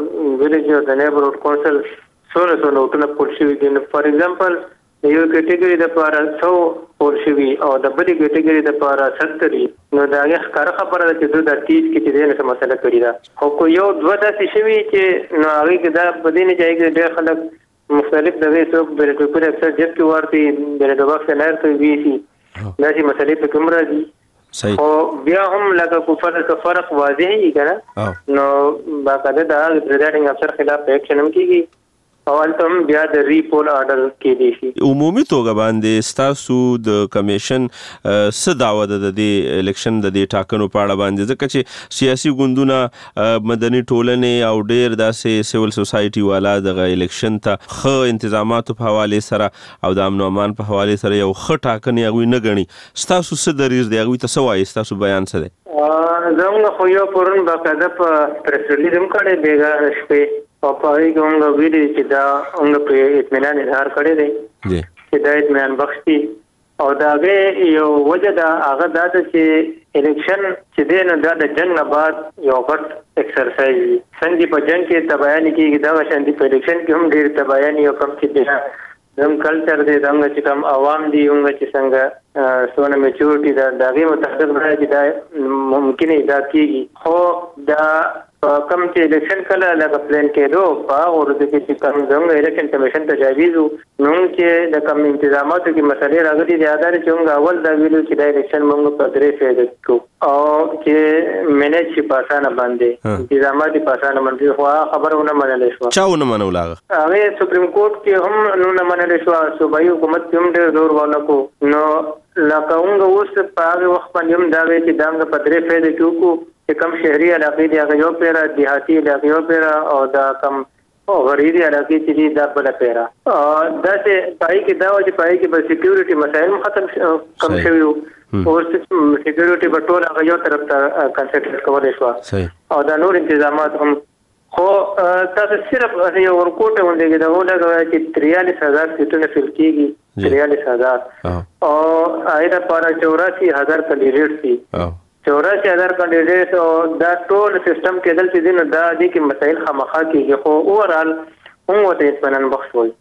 د ویلیج او د نیبرهوډ کونسل سونه سونه نوټونه پوښ شوي دي. فار ایگزامپل د یو کټګوري د لپاره څو پوښ شوي او د بلې کټګوري د لپاره ستر نو دا هغه ښکاره خبره ده چې دوی د تیس کې چې دې نه مسله کړی ده خو کو یو دوه داسې شوي چې نو هغه کې دا په دې نه ځای کې ډېر خلک مختلف دغه څوک بل ټوپر اکثر جب کې ورته بل د وخت نه ارته وی سي داسې مسلې په کوم راځي صحیح او بیا هم لکه کو فرق فرق واضح هي کنه نو باقاعده دا پریزایډینګ افسر خلاف اکشن هم کیږي او البته بیا د ریپول آرډر کې دي شي. عمومي توګه باندې ستاسو د کمیشن څه دعوه ده د دې الیکشن د دې ټاکنو په اړه باندې ځکه چې سیاسي ګوندونه مدني ټولنې او ډېر داسې سیول سوسایټي والا د الیکشن ته ښه انتظاماتو په حواله سره او د امن او امان په حواله سره یو ښه ټاکنې هغوی نه ګڼي. ستاسو څه دریځ دی هغوی ته څه وایي ستاسو بیان څه دی؟ زموږ خو یو پرون باقاعده په پریس ریلیز هم کړی بیګا شپې او په هغې کې موږ ویلي چې دا موږ پرې اطمینان اظهار کړی دی چې دا اطمینان بخش دي او د هغې یو وجه ده هغه دا ده چې الیکشن چې دی نو دا د جنګ نه بعد یو غټ ایکسرسایز وي. څنګه په جنګ کې تباهیانې کېږي دغه شان دي په الیکشن کې هم ډېرې تباهیانې او کم چې دی زم کلچر دی دغه چې کوم عوام دي هغه چې څنګه سونه میچورټي ده د هغې مطابق دا چې دا ممکن ایجاد کېږي خو دا کم چې الیکشن کله لکه پلان کېدو په هغه ورځو کې چې کوم زموږ الیکشن کمیشن تجاویز و نو چې د کوم انتظاماتو کې مسلې راغلي دي دا چې موږ اول دا ویلو چې دا الیکشن موږ په درې فیزه کوو او چې مینیج شي په اسانه باندې انتظامات په اسانه باندې خو خبره ونه منل شو چا ونه منل هغه هغه سپریم کورټ کې هم نو نه منل شو صوبایي حکومت هم ډېر زور ورنکو نو لکه موږ اوس په هغه وخت باندې هم دا وی چې دا موږ په درې فیزه کې وکړو کم شهري علاقې دی هغه یو پیرا دیهاتي علاقې یو پیرا او دا کم غریبي علاقې چې دي دا بل پیرا دا چې پای کې دا و چې پای کې به سکیورټي مسایل ختم کم شوي وو او سکیورټي په ټول هغه یو طرف ته کنسنټریټ کولای شو او دا نور انتظامات هم خو تاسو صرف یو ورکوټ ونده دا ولګوي چې تریالیس هزار سیټونه فل کېږي تریالیس هزار او آیدا پارا چوراسی هزار کاندیډیټ دي چوراسی هزار کاندیډیټ او دا ټول سیستم کې دل چې دین دا دي کې مسایل خامخا کېږي خو اوورال هم وته اطمینان بخش وي.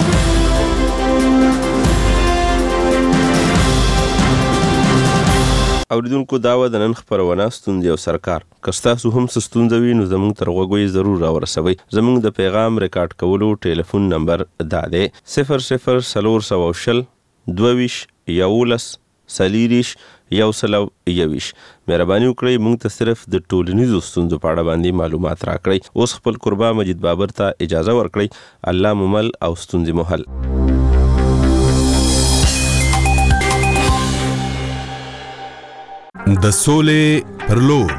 اوریدونکو داوا د نن خبرونه ستوندې او سرکار کستاسو هم ستوندې وي نو زموږ تر غوږی ضرور راورسوي. زموږ د پیغام ریکارډ کولو ټلیفون نمبر دا دی صفر صفر سلور سو شل دویش یولس سلیریش یو سلو یویش. مهرباني وکړئ موږ ته صرف د ټولنیزو ستونزو په اړه باندې معلومات راکړئ. اوس خپل قربا مجید بابر ته اجازه ورکړئ. الله مو مل او ستونزې مو حل. د سولې پر لور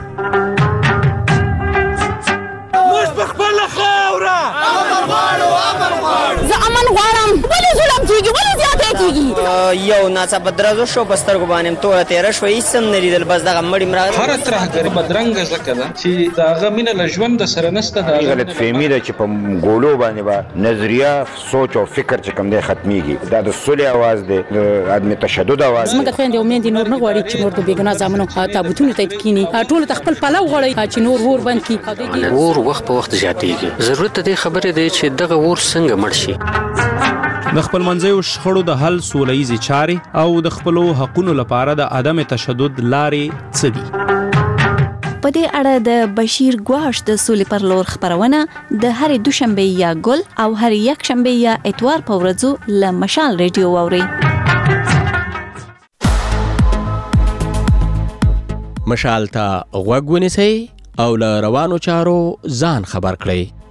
موږ په خپله خاوره امن غواړو امن غواړو زه امن غواړم. ولې ظلم کېږي ولې زیاتی کېږي؟ یو ناڅاپه درزو شو په سترګو باندې توره تېره شوه هېڅ هم نه لیدل بس دغه مړي مراغله هره ترهګري بدرنګه ځکه ده چې د هغه مینه له ژونده سره نشته. د غلطفهمي ده چې په ګولو باندې به نظریه سوچ او فکر چې کوم دی ختمیږي. دا د سولې اواز دی د عدم تشدد اواز دی. زموږ خویندې او میندې نور نه غواړي چې نور د بېګناه زامنو تابوتونو ته کښېني ټولو ته خپل پلو غواړي چې نور اور بند کړي. اور وخت په وخت زیاتېږي. ضرورت د دې خبرې دی چې دغه اور څنګه مړ شي. د خپلمنځیو شخړو د حل سوله ییزې چارې او د خپلو حقونو لپاره د عدم تشدد لارې څه دي؟ په دې اړه د بشیر ګواش د سولې پر لور خبرونه د هرې دوشنبه یا ګل او هر یک شنبه یا اتوار په ورځو له مشال ریډیو واوري. مشال ته غوږ ونیسئ او له روانو چارو ځان خبر کړئ.